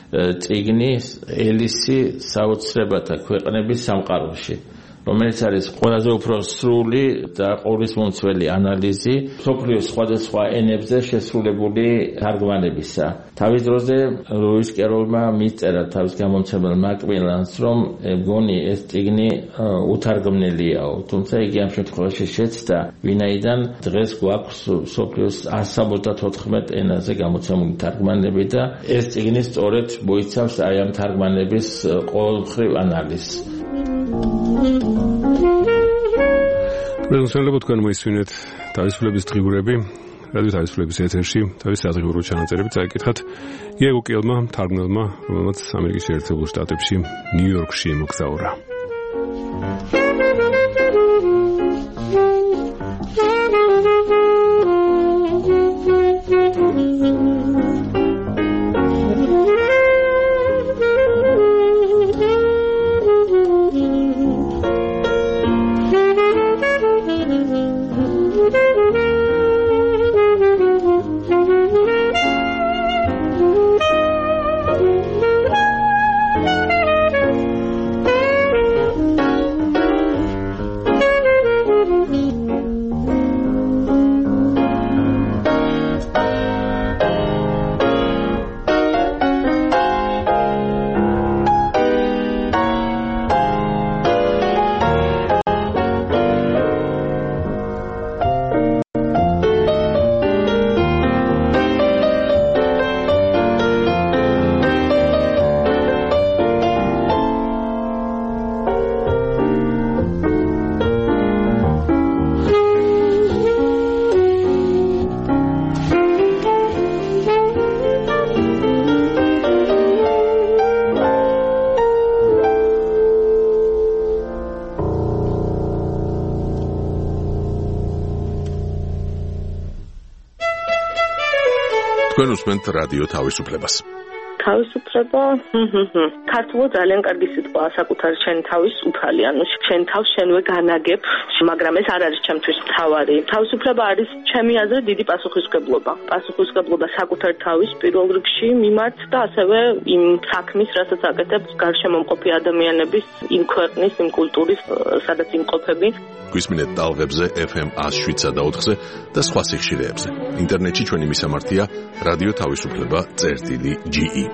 წიგნი ელისი საოცრებათა ქვეყნების სამყაროში, რომელიც არის ყველაზე უფრო სრული და ყოვლისმომცველი ანალიზი მსოფლიოს სხვადასხვა ენებზე შესრულებული თარგმანებისა. თავის დროზე ლუის კეროლმა მისწერა თავის გამომცემელ მაკმილანს, რომ მგონი ეს წიგნი უთარგმნელიაო, თუმცა იგი ამ შემთხვევაში შეცდა, ვინაიდან დღეს გვაქვს მსოფლიოს εκατს სამოცდათოთხმეტ ენაზე გამოცემული თარგმანები და ეს წიგნი სწორედ მოიცავს აი ამ თარგმანების ყოველმხრივ ანალიზს. მე ვსვენებო თქვენ მოისმინეთ თავისუფლების დღიურები რადიო თავისუფლების ეთერში თავის საზღვრებო ჩანაწერები წაიკითხათ იეგო კილმა, თარგმნელმა, რომელმაც ამერიკის შეერთებულ შტატებში, ნიუ-იორკში იმოგზაურა. თქვენ უსმენთ რადიო თავისუფლებას. თავისუფლება, ქართულად ძალიან კარგი სიტყვა, საკუთარი შენი თავის უფალი, ანუ შენ თავს შენვე განაგებ, მაგრამ ეს არ არის ჩემთვის მთავარი. თავისუფლება არის ჩემი აზრით დიდი პასუხისმგებლობა. პასუხისმგებლობა საკუთარი თავის პირველ რიგში მიმართ და ასევე იმ საქმის, რასაც აკეთებს გარშემომყოფი ადამიანების, იმ ქვეყნის, იმ კულტურის, სადაც იმყოფები. გვისმინეთ ტალღებზე ეფ ემ one oh seven და ოთხზე და სხვა სიხშირეებზე. ინტერნეტში ჩვენი მისამართია რადიო თავისუფლება წერტილი ჯი ი.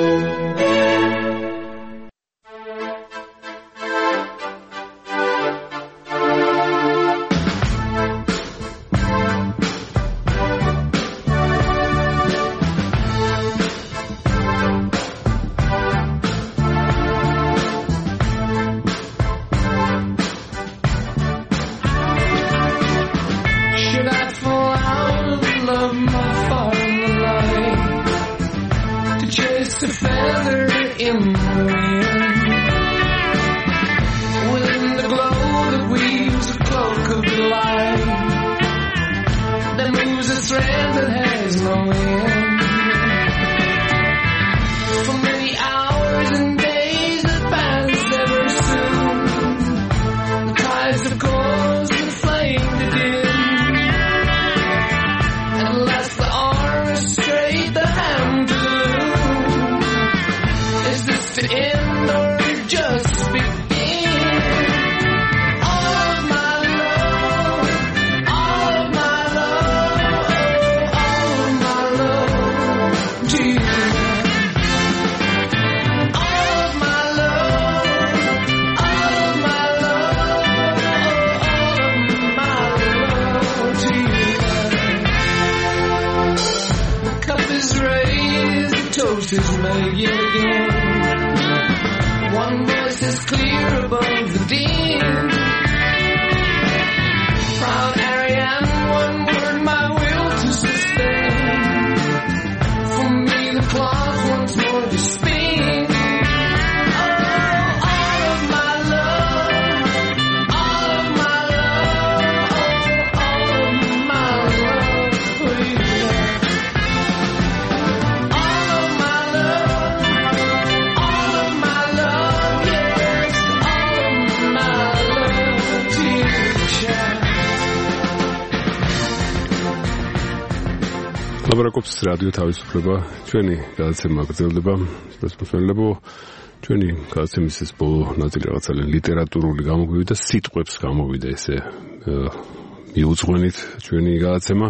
ლაბორატორიის რადიო თავისუფლება ჩვენი გადაცემა გრძელდება. სპეციალურებო ჩვენი გადაცემის ეს ბოლო ნაწილი რაღაც ძალიან ლიტერატურული გამოგვივიდა, სიტყვებს გამოვიდა ესე მიუძღვენით ჩვენი გადაცემა.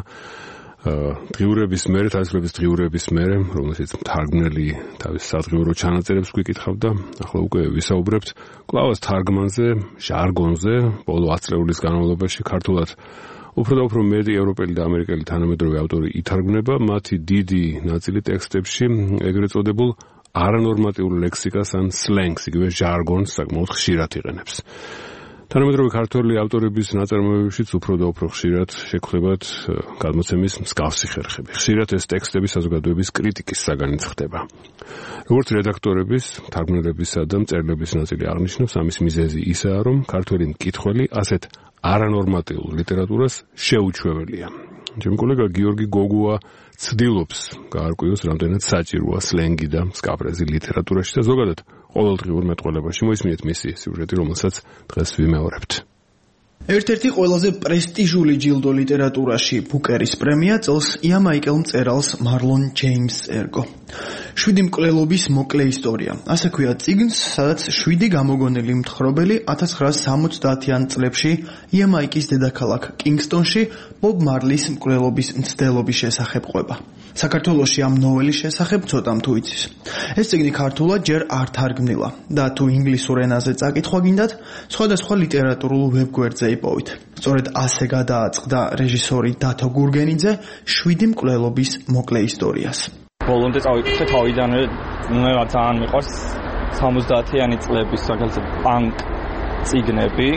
დღიურების მერე, თავისუფლების დღიურების მერე, რომელსაც თარგმნელი თავის სადღიურო ჩანაწერებს გვიკითხავდა. ახლა უკვე ვისაუბრებთ კვლავ თარგმანზე, ჟარგონზე, ბოლო ათი წლების განმავლობაში ქართულად უფრო და უფრო მეტი ევროპელი და ამერიკელი თანამედროვე ავტორი ითარგმნება, მათი დიდი ნაწილი ტექსტებში ეგრეთ წოდებულ არანორმატიულ ლექსიკას ან სლენგს, იგივე ჟარგონს საკმაოდ ხშირად იყენებს. თანამედროვე ქართველი ავტორების ნაწარმოებებშიც უფრო და უფრო ხშირად შეგხვდებათ გადმოცემის მსგავსი ხერხები. ხშირად ეს ტექსტები საზოგადოების კრიტიკის საგანიც ხდება. როგორც რედაქტორების, თარგმნელებისა და მწერლების ნაწილი აღნიშნავს, ამის მიზეზი ისაა, რომ ქართველი მკითხველი ასეთ არანორმატიულ ლიტერატურას შეუჩვეველია. ჩემი კოლეგა გიორგი გოგუა ცდილობს გაარკვიოს, რამდენად საჭიროა სლენგი და სკაბრეზი ლიტერატურაში და ზოგადად ყოველდღიურ მეტყველებაში. მოისმინეთ მისი სიუჟეტი, რომელსაც დღეს ვიმეორებთ. ერთ-ერთი ყველაზე პრესტიჟული ჯილდო ლიტერატურაში ბუკერის პრემია წელს იამაიკელ მწერალს მარლონ ჯეიმსს ერგო. შვიდი მკვლელობის მოკლე ისტორია. ასე ქვია წიგნს, სადაც შვიდი გამოგონილი მთხრობელი ათას ცხრაასი სამოცდაათიან წლებში იამაიკის დედაქალაქ კინგსტონში ბობ მარლის მკვლელობის მცდელობის შესახებ ყვება. საქართველოში ამ ნოველის შესახებ ცოტამ თუ იცის. ეს წიგნი ქართულად ჯერ არ თარგმნილა და თუ ინგლისურ ენაზე წაკითხვა გინდათ, სხვადასხვა ლიტერატურულ ვებგვერდზე იპოვით. სწორედ ასე გადააწყდა რეჟისორი დათო გურგენიძე შვიდი მკვლელობის მოკლე ისტორიას. ბოლომდე წავიკითხე თავიდანვე, მე ძალიან მიყვარს სამოცდაათიანი წლების მაგალითად პანკ წიგნები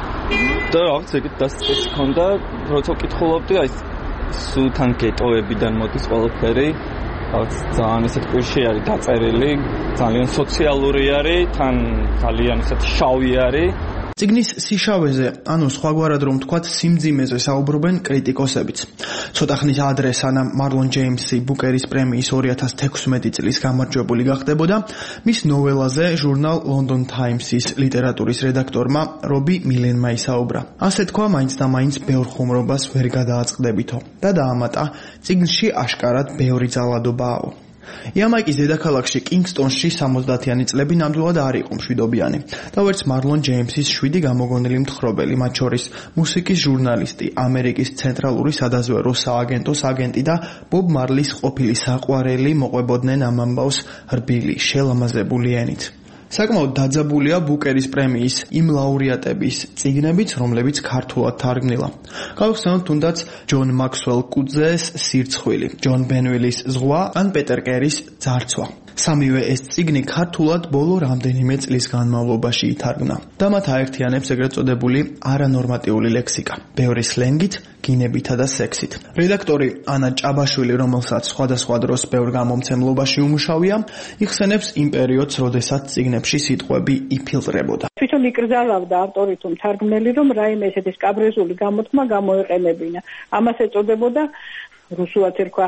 და რაღაც ეგეთ დასწრებით ჰქონდა, როცა ვკითხულობდი, აი სულთან გეტოებიდან მოდის ყველაფერი, რაღაც ძალიან ისეთ კვირში არის დაწერილი, ძალიან სოციალური არის, თან ძალიან ისეთ შავი არის. წიგნის სიშავეზე, ანუ სხვაგვარად რომ თქვათ, სიმძიმეზე საუბრობენ კრიტიკოსებიც. ცოტა ხნის ადრე, სანამ მარლონ ჯეიმსი ბუკერის პრემიის ორი ათას თექვსმეტი წლის გამარჯვებული გახდებოდა, მის ნოველაზე ჟურნალ London Times-ის ლიტერატურის რედაქტორმა რობი მილენმა ისაუბრა. ასე თქვა, მაინც და მაინც ბევრ ხუმრობას ვერ გადააწყდებითო და დაამატა, წიგნში აშკარად ბევრი ძალადობაა. იამაიკის დედაქალაქში კინგსტონში სამოცდაათიანი წლები ნამდვილად არ იყო მშვიდობიანი და ვერც მარლონ ჯეიმსის შვიდი გამოგონილი მთხრობელი, მათ შორის მუსიკის ჟურნალისტი, ამერიკის ცენტრალური სადაზვერვო სააგენტოს აგენტი და ბობ მარლის ყოფილი საყვარელი მოყვებოდნენ ამ ამბავს რბილი, შელამაზებული ენით. საკმაოდ დაძაბულია ბუკერის პრემიის იმ ლაურეატების წიგნებიც, რომლებიც ქართულად თარგმნილა. გავხსენოთ თუნდაც ჯონ მაქსველ კუძეს სირცხვილი, ჯონ ბენვილის ზღვა ან პეტერ კერის ძარცვა. სამივე ეს წიგნი ქართულად ბოლო რამდენიმე წლის განმავლობაში ითარგმნა და მათ აერთიანებს ეგრეთ წოდებული არანორმატიული ლექსიკა, ბევრი სლენგით, გინებითა და სექსით. რედაქტორი ანა ჭაბაშვილი, რომელსაც სხვადასხვა დროს ბევრ გამომცემლობაში უმუშავია, იხსენებს იმ პერიოდს, როდესაც წიგნებში სიტყვები იფილტრებოდა. თვითონ იკრძალავდა ავტორი თუ მთარგმნელი, რომ რაიმე ესეთი სკაბრეზული გამოთქმა გამოეყენებინა. ამას ეწოდებოდა რუსულად ერქვა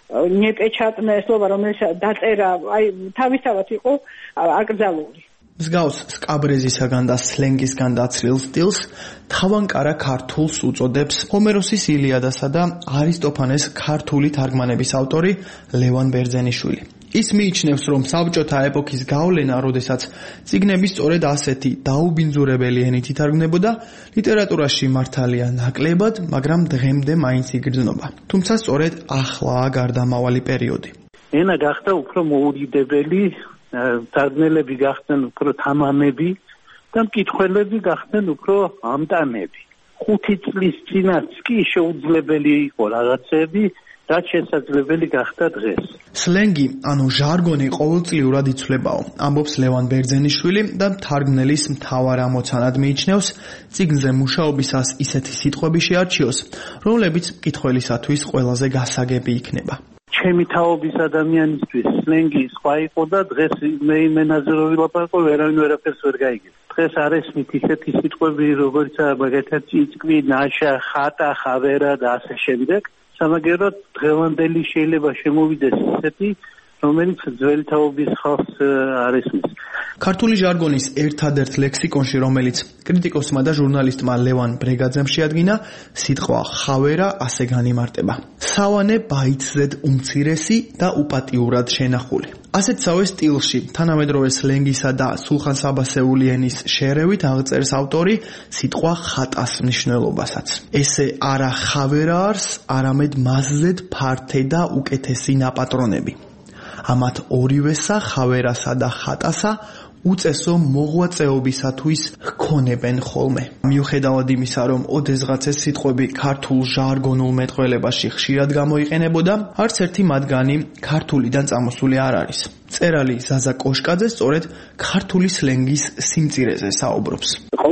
ნეპეჩატნე სლოვა, რომელიც დაწერა, აი თავისთავად იყო აკრძალული. მსგავს სკაბრეზისაგან და სლენგისგან დაცლილ სტილს თავანკარა ქართულს უწოდებს ჰომეროსის ილიადასა და არისტოფანეს ქართული თარგმანების ავტორი ლევან ბერძენიშვილი. ის მიიჩნევს, რომ საბჭოთა ეპოქის გავლენა, როდესაც წიგნები სწორედ ასეთი დაუბინძურებელი ენით ითარგმნებოდა, ლიტერატურაში მართალია ნაკლებად, მაგრამ დღემდე მაინც იგრძნობა. თუმცა სწორედ ახლაა გარდამავალი პერიოდი. ენა გახდა უფრო მოუდიდებელი, თარგმნელები გახდნენ უფრო თამამები და მკითხველები გახდნენ უფრო ამტანები. ხუთი წლის წინაც კი შეუძლებელი იყო რაღაცები, რაც შესაძლებელი გახდა დღეს. სლენგი, ანუ ჟარგონი ყოველწლიურად იცვლებაო, ამბობს ლევან ბერძენიშვილი და თარგმნელის მთავარ ამოცანად მიიჩნევს წიგნზე მუშაობისას ისეთი სიტყვები შეარჩიოს, რომლებიც მკითხველისათვის ყველაზე გასაგები იქნება. ჩემი თაობის ადამიანისთვის სლენგი სხვა იყო და დღეს მე იმენაზე რო ვილაპარაკო, ვერავინ ვერაფერს ვერ გაიგებს. დღეს არ ესმით ისეთი სიტყვები, როგორიცაა მაგალითად წიწკვი, ნაშა, ხატა, ხავერა და ასე შემდეგ. სამაგეროდ დღევანდელი შეიძლება შემოვიდეს ისეთი, რომელიც ძველი თაობის ხალხს არ ესმის. ქართული ჟარგონის ერთადერთ ლექსიკონში, რომელიც კრიტიკოსმა და ჟურნალისტმა ლევან ბრეგაძემ შეადგინა, სიტყვა ხავერა ასე განიმარტება: სავანე ბაითზედ უმცირესი და უპატიურად შენახული. ასეთსავე სტილში, თანამედროვე სლენგისა და სულხან-საბასეული ენის შერევით აღწერს ავტორი სიტყვა ხატას მნიშვნელობასაც. ესე არა ხავერა არს, არამედ მასზედ ფართე და უკეთესი ნაპატრონები. ამათ ორივესა, ხავერასა და ხატასა, უწესო მოღვაწეობისათვის ჰქონებენ ხოლმე. მიუხედავად იმისა, რომ ოდესღაც ეს სიტყვები ქართულ ჟარგონულ მეტყველებაში ხშირად გამოიყენებოდა, არც ერთი მათგანი ქართულიდან წამოსული არ არის. მწერალი ზაზა კოშკაძე სწორედ ქართული სლენგის სიმწირეზე საუბრობს. ყოველდღიურ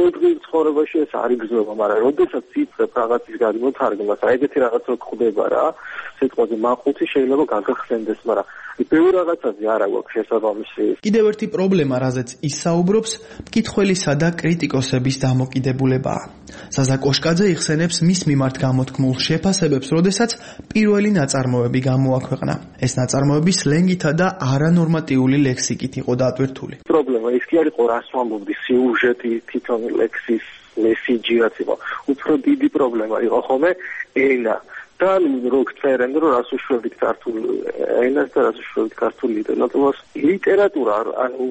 ცხოვრებაში ეს არ იგრძნობა, მაგრამ როდესაც იწებ რაღაცის გადმოთარგმნას, აი ეგეთი რაღაც რო ხდება რა, სიტყვაზე მახუთი შეიძლება გაგახსენდეს, მაგრამ ბევრი რაღაცაზე არა გვაქვს შესაბამისი. კიდევ ერთი პრობლემა, რაზეც ისაუბრობს, მკითხველისა და კრიტიკოსების დამოკიდებულებაა. ზაზა კოშკაძე იხსენებს მის მიმართ გამოთქმულ შეფასებებს, როდესაც პირველი ნაწარმოები გამოაქვეყნა. ეს ნაწარმოები სლენგითა და არანორმატიული ლექსიკით იყო დატვირთული. პრობლემა ის კი არ იყო, რას ვამბობდი, სიუჟეტი, თვითონ ლექსის მესიჯი რაც იყო. უფრო დიდი პრობლემა იყო ხოლმე ენა. და რო გწერენ, რომ რას უშვებით ქართულ ენას და რას უშვებით ქართულ ლიტერატურას, ლიტერატურა ანუ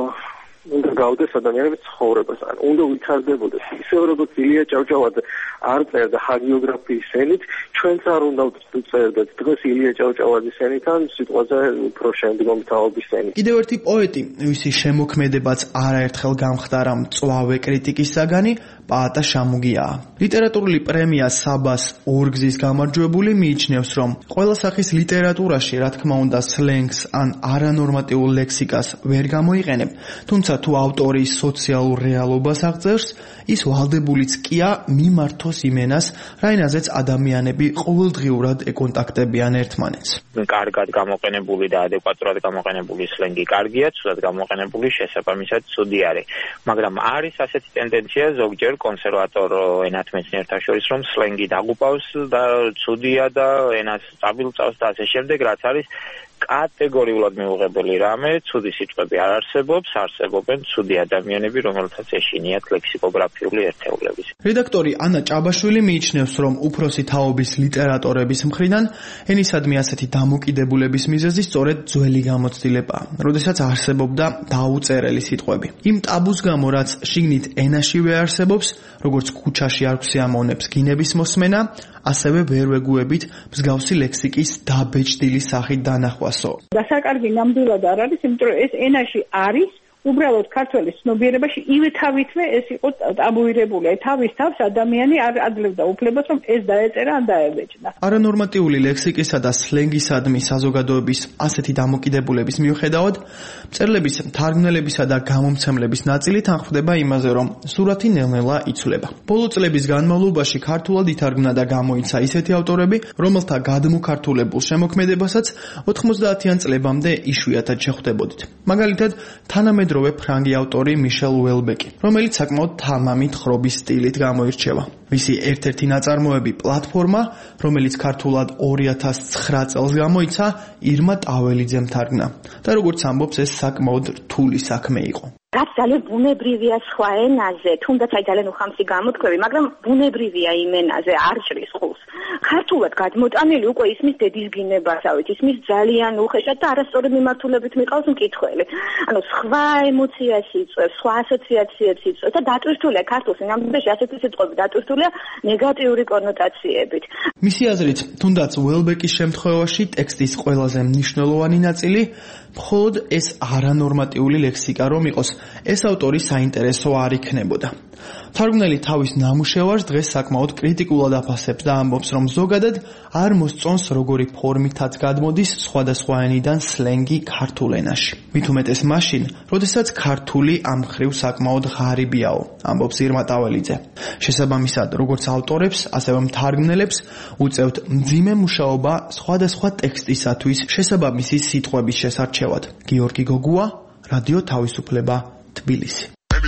უნდა გავდეს ადამიანების ცხოვრებას, ან უნდა ვითარდებოდეს. ისე როგორც ილია ჭავჭავაძე არ წერდა ჰაგიოგრაფიის ენით, ჩვენც არ უნდა წერდეთ დღეს ილია ჭავჭავაძის ენით, ან სიტყვაზე უფრო შემდგომ თაობის ენით. კიდევ ერთი პოეტი, ვისი შემოქმედებაც არაერთხელ გამხდარა მწვავე კრიტიკის საგანი, პაატა შამუგიაა. ლიტერატურული პრემია საბას ორგზის გამარჯვებული მიიჩნევს, რომ ყველა სახის ლიტერატურაში, რა თქმა უნდა, სლენგს ან არანორმატიულ ლექსიკას ვერ გამოიყენებ, თუმცა თუ ავტორი სოციალურ რეალობას აღწერს, ის ვალდებულიც კია მიმართოს იმენას, რაინაზეც ადამიანები ყოველდღიურად ეკონტაქტებიან ერთმანეთს. კარგად გამოყენებული და ადეკვატურად გამოყენებული სლენგი კარგია, ცუდად გამოყენებული შესაბამისად ცუდი არის. მაგრამ არის ასეთი ტენდენცია ზოგჯერ კონსერვატორ ენათმეცნიერთა შორის, რომ სლენგი დაღუპავს და ცუდია და ენას წაბილწავს და ასე შემდეგ, რაც არის კატეგორიულად მიუღებელი რამე, ცუდი სიტყვები არ არსებობს, არსებობენ ცუდი ადამიანები, რომელთაც ეშინიათ ლექსიკოგრაფიული ერთეულების. რედაქტორი ანა ჭაბაშვილი მიიჩნევს, რომ უფროსი თაობის ლიტერატორების მხრიდან ენისადმი ასეთი დამოკიდებულების მიზეზი სწორედ ძველი გამოცდილებაა, როდესაც არსებობდა დაუწერელი სიტყვები. იმ ტაბუს გამო, რაც შიგნით ენაშივე არსებობს, როგორც ქუჩაში არ გვსიამოვნებს გინების მოსმენა, ასევე ვერ ვეგუებით მსგავსი ლექსიკის დაბეჭდილი სახით დანახვასო. დასაკარგი ნამდვილად არ არის, იმიტომ რომ ეს ენაში არის, უბრალოდ ქართველის ცნობიერებაში ივე თავითვე ეს იყო ტაბუირებული. თავის თავს ადამიანი არ აძლევდა უფლებას, რომ ეს დაეწერა ან დაებეჭდა. არანორმატიული ლექსიკისა და სლენგისადმი საზოგადოების ასეთი დამოკიდებულების მიუხედავად, მწერლების, მთარგმნელებისა და გამომცემლების ნაწილი თანხმდება იმაზე, რომ სურათი ნელ-ნელა იცვლება. ბოლო წლების განმავლობაში ქართულად ითარგმნა და გამოიცა ისეთი ავტორები, რომელთა გადმოქართულებულ შემოქმედებასაც ოთხმოცდაათიან წლებამდე იშვიათად შეხვდებოდით. მაგალითად, თანამედროვე ფრანგი ავტორი მიშელ უელბეკი, რომელიც საკმაოდ თამამი თხრობის სტილით გამოირჩევა. მისი ერთ-ერთი ნაწარმოები პლატფორმა, რომელიც ქართულად ორი ათას ცხრა წელს გამოიცა, ირმა ტაველიძემ თარგმნა. და როგორც ამბობს, ეს საკმაოდ რთული საქმე იყო. რაც ძალიან ბუნებრივია სხვა ენაზე, თუნდაც აი ძალიან უხამსი გამოთქვები, მაგრამ ბუნებრივია იმ ენაზე, არ ჭრის ხულს. ქართულად გადმოტანილი უკვე ისმის დედის გინებასავით, ისმის ძალიან უხეშად და არასწორი მიმართულებით მიყავს მკითხველი. ანუ სხვა ემოციას იწვევს, სხვა ასოციაციებს იწვევს და დატვირთულია ქართულში, ნამდვილად ასეთი სიტყვები დატვირთულია ნეგატიური კონოტაციებით. მისი აზრით, თუნდაც უელბეკის შემთხვევაში ტექსტის ყველაზე მნიშვნელოვანი ნაწილი მხოლოდ ეს არანორმატიული ლექსიკა რომ იყოს, ეს ავტორი საინტერესო არ იქნებოდა. თარგმნელი თავის ნამუშევარს დღეს საკმაოდ კრიტიკულად აფასებს და ამბობს, რომ ზოგადად არ მოსწონს როგორი ფორმითაც გადმოდის სხვადასხვა ენიდან სლენგი ქართულ ენაში. მით უმეტეს მაშინ, როდესაც ქართული ამ მხრივ საკმაოდ ღარიბიაო, ამბობს ირმა ტაველიძე. შესაბამისად, როგორც ავტორებს, ასევე მთარგმნელებს უწევთ მძიმე მუშაობა სხვადასხვა ტექსტისათვის შესაბამისი სიტყვების შესარჩევად. გიორგი გოგუა, რადიო თავისუფლება, თბილისი.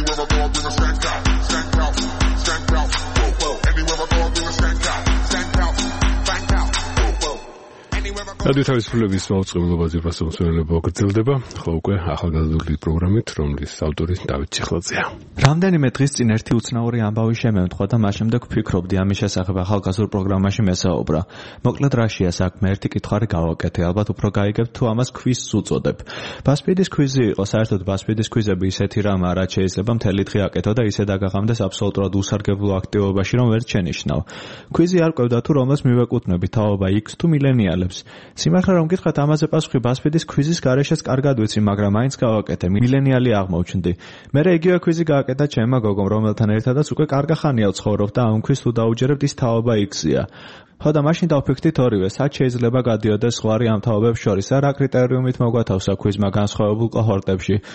რადიო თავისუფლების მაუწყებლობაზე პასუხისმგებლობა გრძელდება, ხოლო უკვე ახალგაზრდული პროგრამით, რომლის ავტორი დავით ჩიხლაძეა. რამდენიმე დღის წინ ერთი უცნაური ამბავი შემემთხვა და მას შემდეგ ვფიქრობდი ამის შესახებ ახალგაზრდულ პროგრამაში მესაუბრა. მოკლედ რაშია საქმე, ერთი კითხარი გავაკეთე, ალბათ უფრო გაიგებთ თუ ამას ქვიზს უწოდებ. ბასპიდის ქვიზი იყო, საერთოდ ბასპიდის ქვიზები ისეთი რამაა, რაც შეიძლება მთელი დღე აკეთო და ისე დაგაღამდეს აბსოლუტურად უსარგებლო აქტივობაში, რომ ვერ შენიშნავ. ქვიზი არ ყვევდა თუ რომელს მივეკუთვნები, თაობა X თუ მილენიალებს. სიმართლე რომ გითხრათ, ამაზე პასუხი ბასპიდის ქვიზის გარეშეც კარგად ვიცი, მაგრამ მაინც გავაკეთე, მილენიალი აღმოჩნდი. მერე იგივე ქვიზი გააკეთა ჩემმა გოგომ, რომელთან ერთადაც უკვე კარგა ხანია ვცხოვრობ და ამ ქვის თუ დაუჯერებთ, ის თაობა X-ია. ხო და მაშინ დავფიქრდით ორივე, სად შეიძლება გადიოდეს ზღვარი ამ თაობებს შორის და რა კრიტერიუმით მოგვათავსა ქვიზმა განსხვავებულ კოჰორტებში.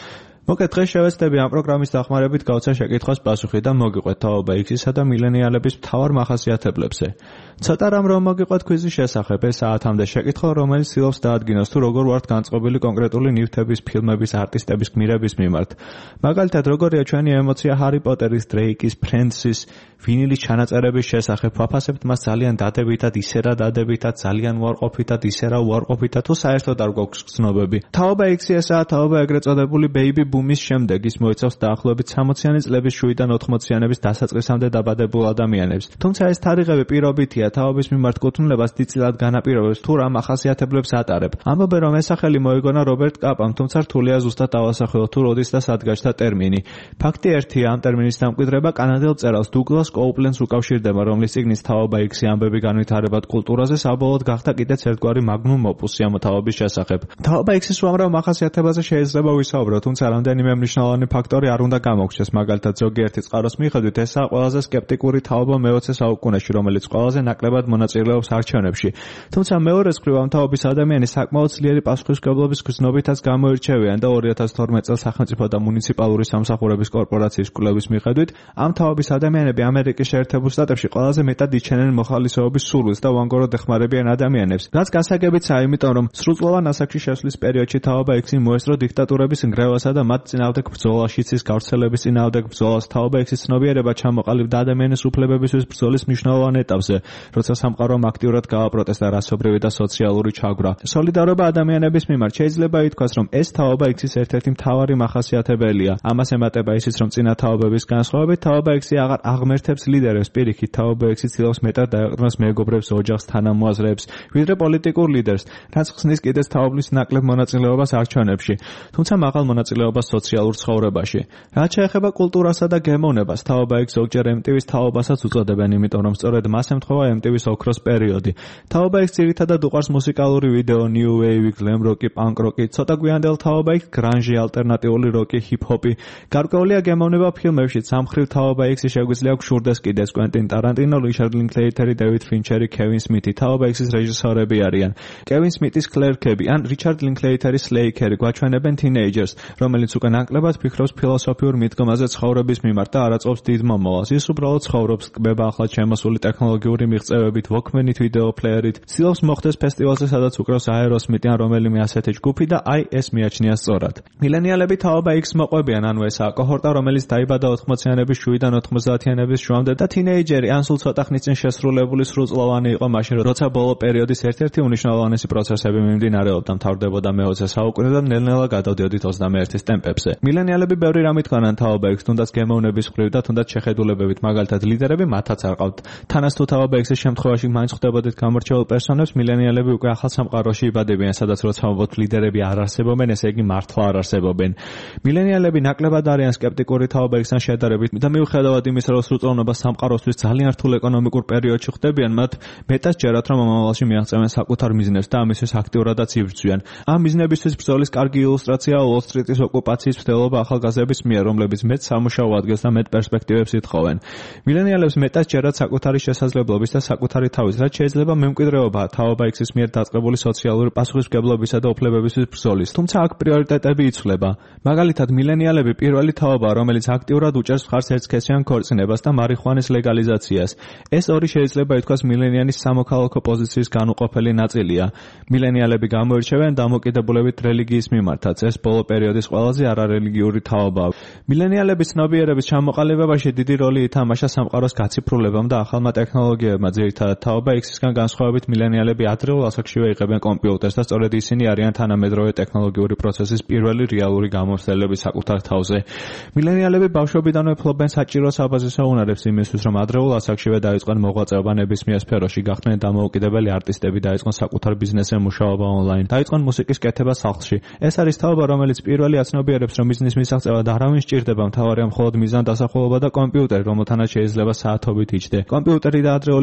მოკეთ დღეს შევეცდები ამ პროგრამის დახმარებით გავცე შეკითხვას პასუხი და მოგიყვეთ თაობა X-ისა და მილენიალების მთავარ მახასიათებლებზე. ცოტა რამ რომ მოგიყვეთ კვიზის შესახებ, ეს საათამდე შეკითხვა, რომელიც ცდილობს დაადგინოს თუ როგორ ვართ განწყობილი კონკრეტული ნივთების, ფილმების, არტისტების გმირების მიმართ. მაგალითად, როგორია ჩვენი ემოცია ჰარი პოტერის, დრეიკის, ფრენდსის, ვინილის ჩანაწერების შესახებ, ვაფასებთ მას ძალიან დადებითად, ისე რა დადებითად, ძალიან უარყოფითად, ისე რა უარყოფითად, თუ საერთოდ არ გვაქვს გრძნობები. თაობა X-ი ესაა თაობა ეგრეთ წოდებული ბეიბი ბუმის შემდეგ, ის მოიცავს დაახლოებით სამოციანი წლების შუიდან ოთხმოციანების დასაწყისამდე დაბადებულ ადამიანებს. თუმცა ეს თარიღები პირობითია, თაობის მიმართ კუთვნილებას დიდწილად განაპირობებს თუ რა მახასიათებლებს ატარებ. ამბობენ, რომ ეს სახელი მოიგონა რობერტ კაპამ, თუმცა რთულია ზუსტად დავასახელოთ თუ როდის და სად გაჩნდა ტერმინი. ფაქტი ერთია, ამ ტერმინის დამკვიდრება კანადელ მწერალს დუგლას კოუპლენს უკავშირდება, რომლის წიგნის თაობა X-ი ამბები განვითარებად კულტურაზე საბოლოოდ გახდა კიდეც ერთგვარი მაგნუმ ოპუსი ამ თაობის შესახებ. თაობა X-ის უამრავ მახასიათებაზე შეიძლება ვისაუბროთ, თუმცა რამდენიმე მნიშვნელოვანი ფაქტორი არ უნდა გამოგჩეს. მაგალითად, ზოგიერთი წყაროს მიხედვით, ესაა ყველაზე სკეპტიკური თაობა მეოცე საუკუნეში, რომელიც ყველაზე ნაკლებად მონაწილეობს არჩევნებში. თუმცა მეორე მხრივ ამ თაობის ადამიანები საკმაოდ ძლიერი პასუხისმგებლობის გრძნობითაც გამოირჩევიან და ორი ათას თორმეტ წელს სახელმწიფო და მუნიციპალური სამსახურების კორპორაციის კვლევის მიხედვით, ამ თაობის ადამიანები ამერიკის შეერთებულ შტატებში ყველაზე მეტად იჩენენ მოხალისეობის სურვილს და უანგოროდ ეხმარებიან ადამიანებს. რაც გასაგებიცაა, იმიტომ რომ სრულწლოვან ასაკში შესვლის პერიოდში თაობა X-ი მოესწრო დიქტატურების ნგრევასა და მათ წინააღმდეგ ბრძოლაში, ცის გავრცელების წინააღმდეგ ბრძოლას. თაობა X-ის ცნობიერება ჩამოყალიბდა ადამიანის უფლებებისთვის ბრძოლის მნიშვნელოვან ეტაპზე, როცა სამყარომ აქტიურად გააპროტესტა რასობრივი და სოციალური ჩაგვრა. სოლიდარობა ადამიანების მიმართ შეიძლება ითქვას, რომ ეს თაობა X-ის ერთ-ერთი მთავარი მახასიათებელია. ამას ემატება ისიც, რომ წინა თაობების განსხვავებით, თაობა X-ი აღარ აღმერთებს ლიდერებს, პირიქით, თაობა X-ი ცდილობს მეტად დაეყრდნოს მეგობრებს, ოჯახს, თანამოაზრეებს, ვიდრე პოლიტიკურ ლიდერს, რაც ხსნის კიდეც თაობის ნაკლებ მონაწილეობას არჩევნებში, თუმცა მაღალ მონაწილეობას სოციალურ ცხოვრებაში. რაც შეეხება კულტურასა და გემოვნებას, თაობა X ზოგჯერ M T V-ს თაობასაც უწოდებენ, იმიტომ რომ სწორედ მას ემთხვევა M T V-ს ოქროს პერიოდი. თაობა X ძირითადად უყვარს მუსიკალური ვიდეო, new wave, glam rock, punk rock, ცოტა გვიანდელ თაობა X grunge, ალტერნატიული როკი, hip-hop. გარკვეულია გემოვნება ფილმებში, სამხრივ თაობა X-ი შეგვიძლია გშურდეს კიდეც კვენტინ ტარანტინო, რიჩარდ ლინკლეიტერი, დევიდ ფინჩერი, კევინ სმითი. თაობა X-ის რეჟისორები არიან. კევინ სმითის კლერკები ან რიჩარდ ლინკლეითერის სლეიქერი გვაჩვენებენ თინეიჯერს, რომელიც უკვე ნაკლებად ფიქრობს ფილოსოფიურ მიდგომაზე ცხოვრების მიმართ და არ აწყობს დიდ მომავალს. ის უბრალოდ ცხოვრობს, კბება ახლად შემოსული ტექნოლოგიური მიღწევებით, ვოქმენით, ვიდეო პლეიერით, ცდილობს მოხდეს ფესტივალზე, სადაც უკრავს აეროსმითი ან რომელიმე ასეთი ჯგუფი და აი ეს მიაჩნია სწორად. მილენიალები თაობა X მოყვებიან, ანუ ესაა კოჰორტა, რომელიც დაიბადა ოთხმოციანების შუიდან ოთხმოცდაათიანების შუამდე და თინეიჯერი ან სულ ცოტა ხნის წინ შესრულებული სრულწლოვანი იყო მაშინ, როცა ბოლო პერიოდის ერთ-ერთი უმნიშვნელოვანესი პროცესები მიმდინარეობდა, მთავრდებოდა მეოცე საუკუნე და ნელ-ნელა გადავდიოდით ოცდამეერთის ტემპებზე. მილენიალები ბევრი რამ ითქვანან თაობა X, თუნდაც გემოვნების მხრივ და თუნდაც შეხედულებებით, მაგალითად ლიდერები მათაც არ ყავთ. თანაც თუ თაობა X-ის შემთხვევაში მაინც ხვდებოდით გამორჩეულ პერსონებს, მილენიალები უკვე ახალ სამყაროში იბადებიან, სადაც როცა ვთქვათ ლიდერები არ არსებობენ, ესე იგი მართლა არ არსებობენ. მილენიალები ნაკლებად არიან სკეპტიკური თაობა X-თან შედარებით და მიუხედავად იმისა, რომ სრულწლოვანობა სამყაროსთვის ძალიან რთულ ეკონომიკურ პერიოდში ხდებიან, მათ მეტად ჯერათ, რომ მომავალში მიაღწევენ საკუთარ მიზნებს და ამისთვის აქტიურადაც იბრძვიან. ამ მიზნებისთვის ბრძოლის კარგი ილუსტრაცია Wall Street-ის ოკუპაციის მცდელობა ახალგაზრდების მიერ, რომლებიც მეტ სამუშაო ადგილს და მეტ პერსპექტივებს ითხოვენ. მილენიალებს მეტად ჯერათ საკუთარი შესაძლებლობის და საკუთარი თავის, რაც შეიძლება მემკვიდრეობა თაობა X-ის მიერ დაწყებული სოციალური პასუხისმგებლობისა და უფლებებისთვის ბრძოლის. თუმცა აქ პრიორიტეტები იცვლება. მაგალითად, მილენიალები პირველი თაობაა, რომელიც აქტიურად უჭერს მხარს ერთსქესიან ქორწინებას და მარიხუანის ლეგალიზაციას. ეს ორი შეიძლება ითქვას მილენიანის სამოქალაქო პოზიციის განუყოფელი ნაწილია. მილენიალები გამოირჩევიან დამოკიდებულებით რელიგიის მიმართაც. ეს ბოლო პერიოდის ყველაზე არარელიგიური თაობაა. მილენიალების ცნობიერების ჩამოყალიბებაში დიდი როლი ითამაშა სამყაროს გაციფრულებამ და ახალმა ტექნოლოგიებმა. ძირითადად თაობა X-ისგან განსხვავებით, მილენიალები ადრეულ ასაკშივე იღებენ კომპიუტერს და სწორედ ისინი არიან თანამედროვე ტექნოლოგიური პროცესის პირველი რეალური გამოცდილები საკუთარ თავზე. მილენიალები ბავშვობიდანვე ფლობენ საჭირო საბაზისო უნარებს იმისთვის, რომ ადრეულ ასაკშივე დაიწყონ მოღვაწეობა ნებისმიერ სფეროში, გახდნენ დამოუკიდებელი არტისტები, დაიწყონ საკუთარ ბიზნესზე მუშაობა ონლაინ, დაიწყონ მუსიკის კეთება სახლში. ეს არის თაობა, რომელიც პირველი აცნობიერებს, რომ ბიზნეს მისაღწევად არავინ სჭირდება, მთავარია მხოლოდ მიზან დასახულობა და კომპიუტერი, რომელთანაც შეიძლება საათობით იჯდე. კომპიუტერი და ადრეული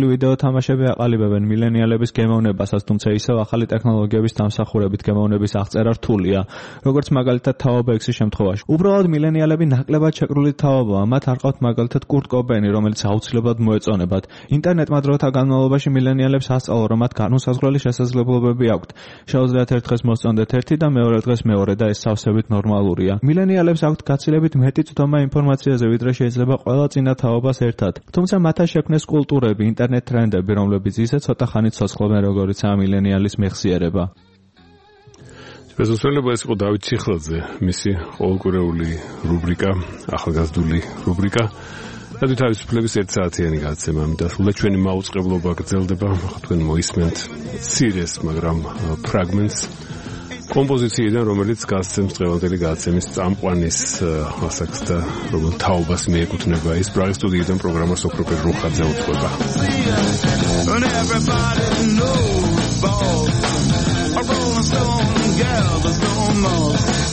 ვიდეო თამაშები აყალიბებენ მილენიალების გემოვნებასაც, თუმცა ისევ ახალი ტექნოლოგიების დამსახურებით გემოვნების აღწერა რთულია, როგორც მაგალითად თაობა ექსის შემთხვევაში. უბრალოდ მილენიალები ნაკლებად შეკრული თაობაა, მათ არ ყავთ მაგალითად კურტ კობეინი, რომელიც აუცილებლად მოეწონებათ. ინტერნეტმა დროთა განმავლობაში მილენიალებს ასწავლა, რომ მათ განუსაზღვრელი შესაძლებლობები აქვთ. შეუძლიათ ერთ დღეს მოსწონდეთ ერთი და მეორე დღეს მეორე და ეს სავსებით ნორმალურია. მილენიალებს აქვთ გაცილებით მეტი წვდომა ინფორმაციაზე, ვიდრე შეიძლება ყველა წინა თაობას ერთად. თუმცა მათთან შექმნეს კულტურები, ინტერნეტ ტრენდები, რომლებიც ისე ცოტა ხანით ცოცხლობენ, როგორიცაა მილენიალის მეხსიერება. შესაძლოა ეს იყო დავით ციხლაძე, მისი ყოველკვირეული რუბრიკა, ახალგაზრდული რუბრიკა. რადიო თავისუფლების ერთ საათიანი გადაცემა მიდასრულა. ჩვენი მაუწყებლობა გრძელდება, თქვენ მოისმენთ ცირეს, მაგრამ ფრაგმენტს კომპოზიციიდან, რომელიც გასცემს დღევანდელი გადაცემის წამყვანის ასაკს და რომელ თაობას მიეკუთვნება. ის პრაღის სტუდიიდან პროგრამერ სოფროპერ რუხაძე უძღვება. And everybody knows balls. A rolling stone gal, there's no more.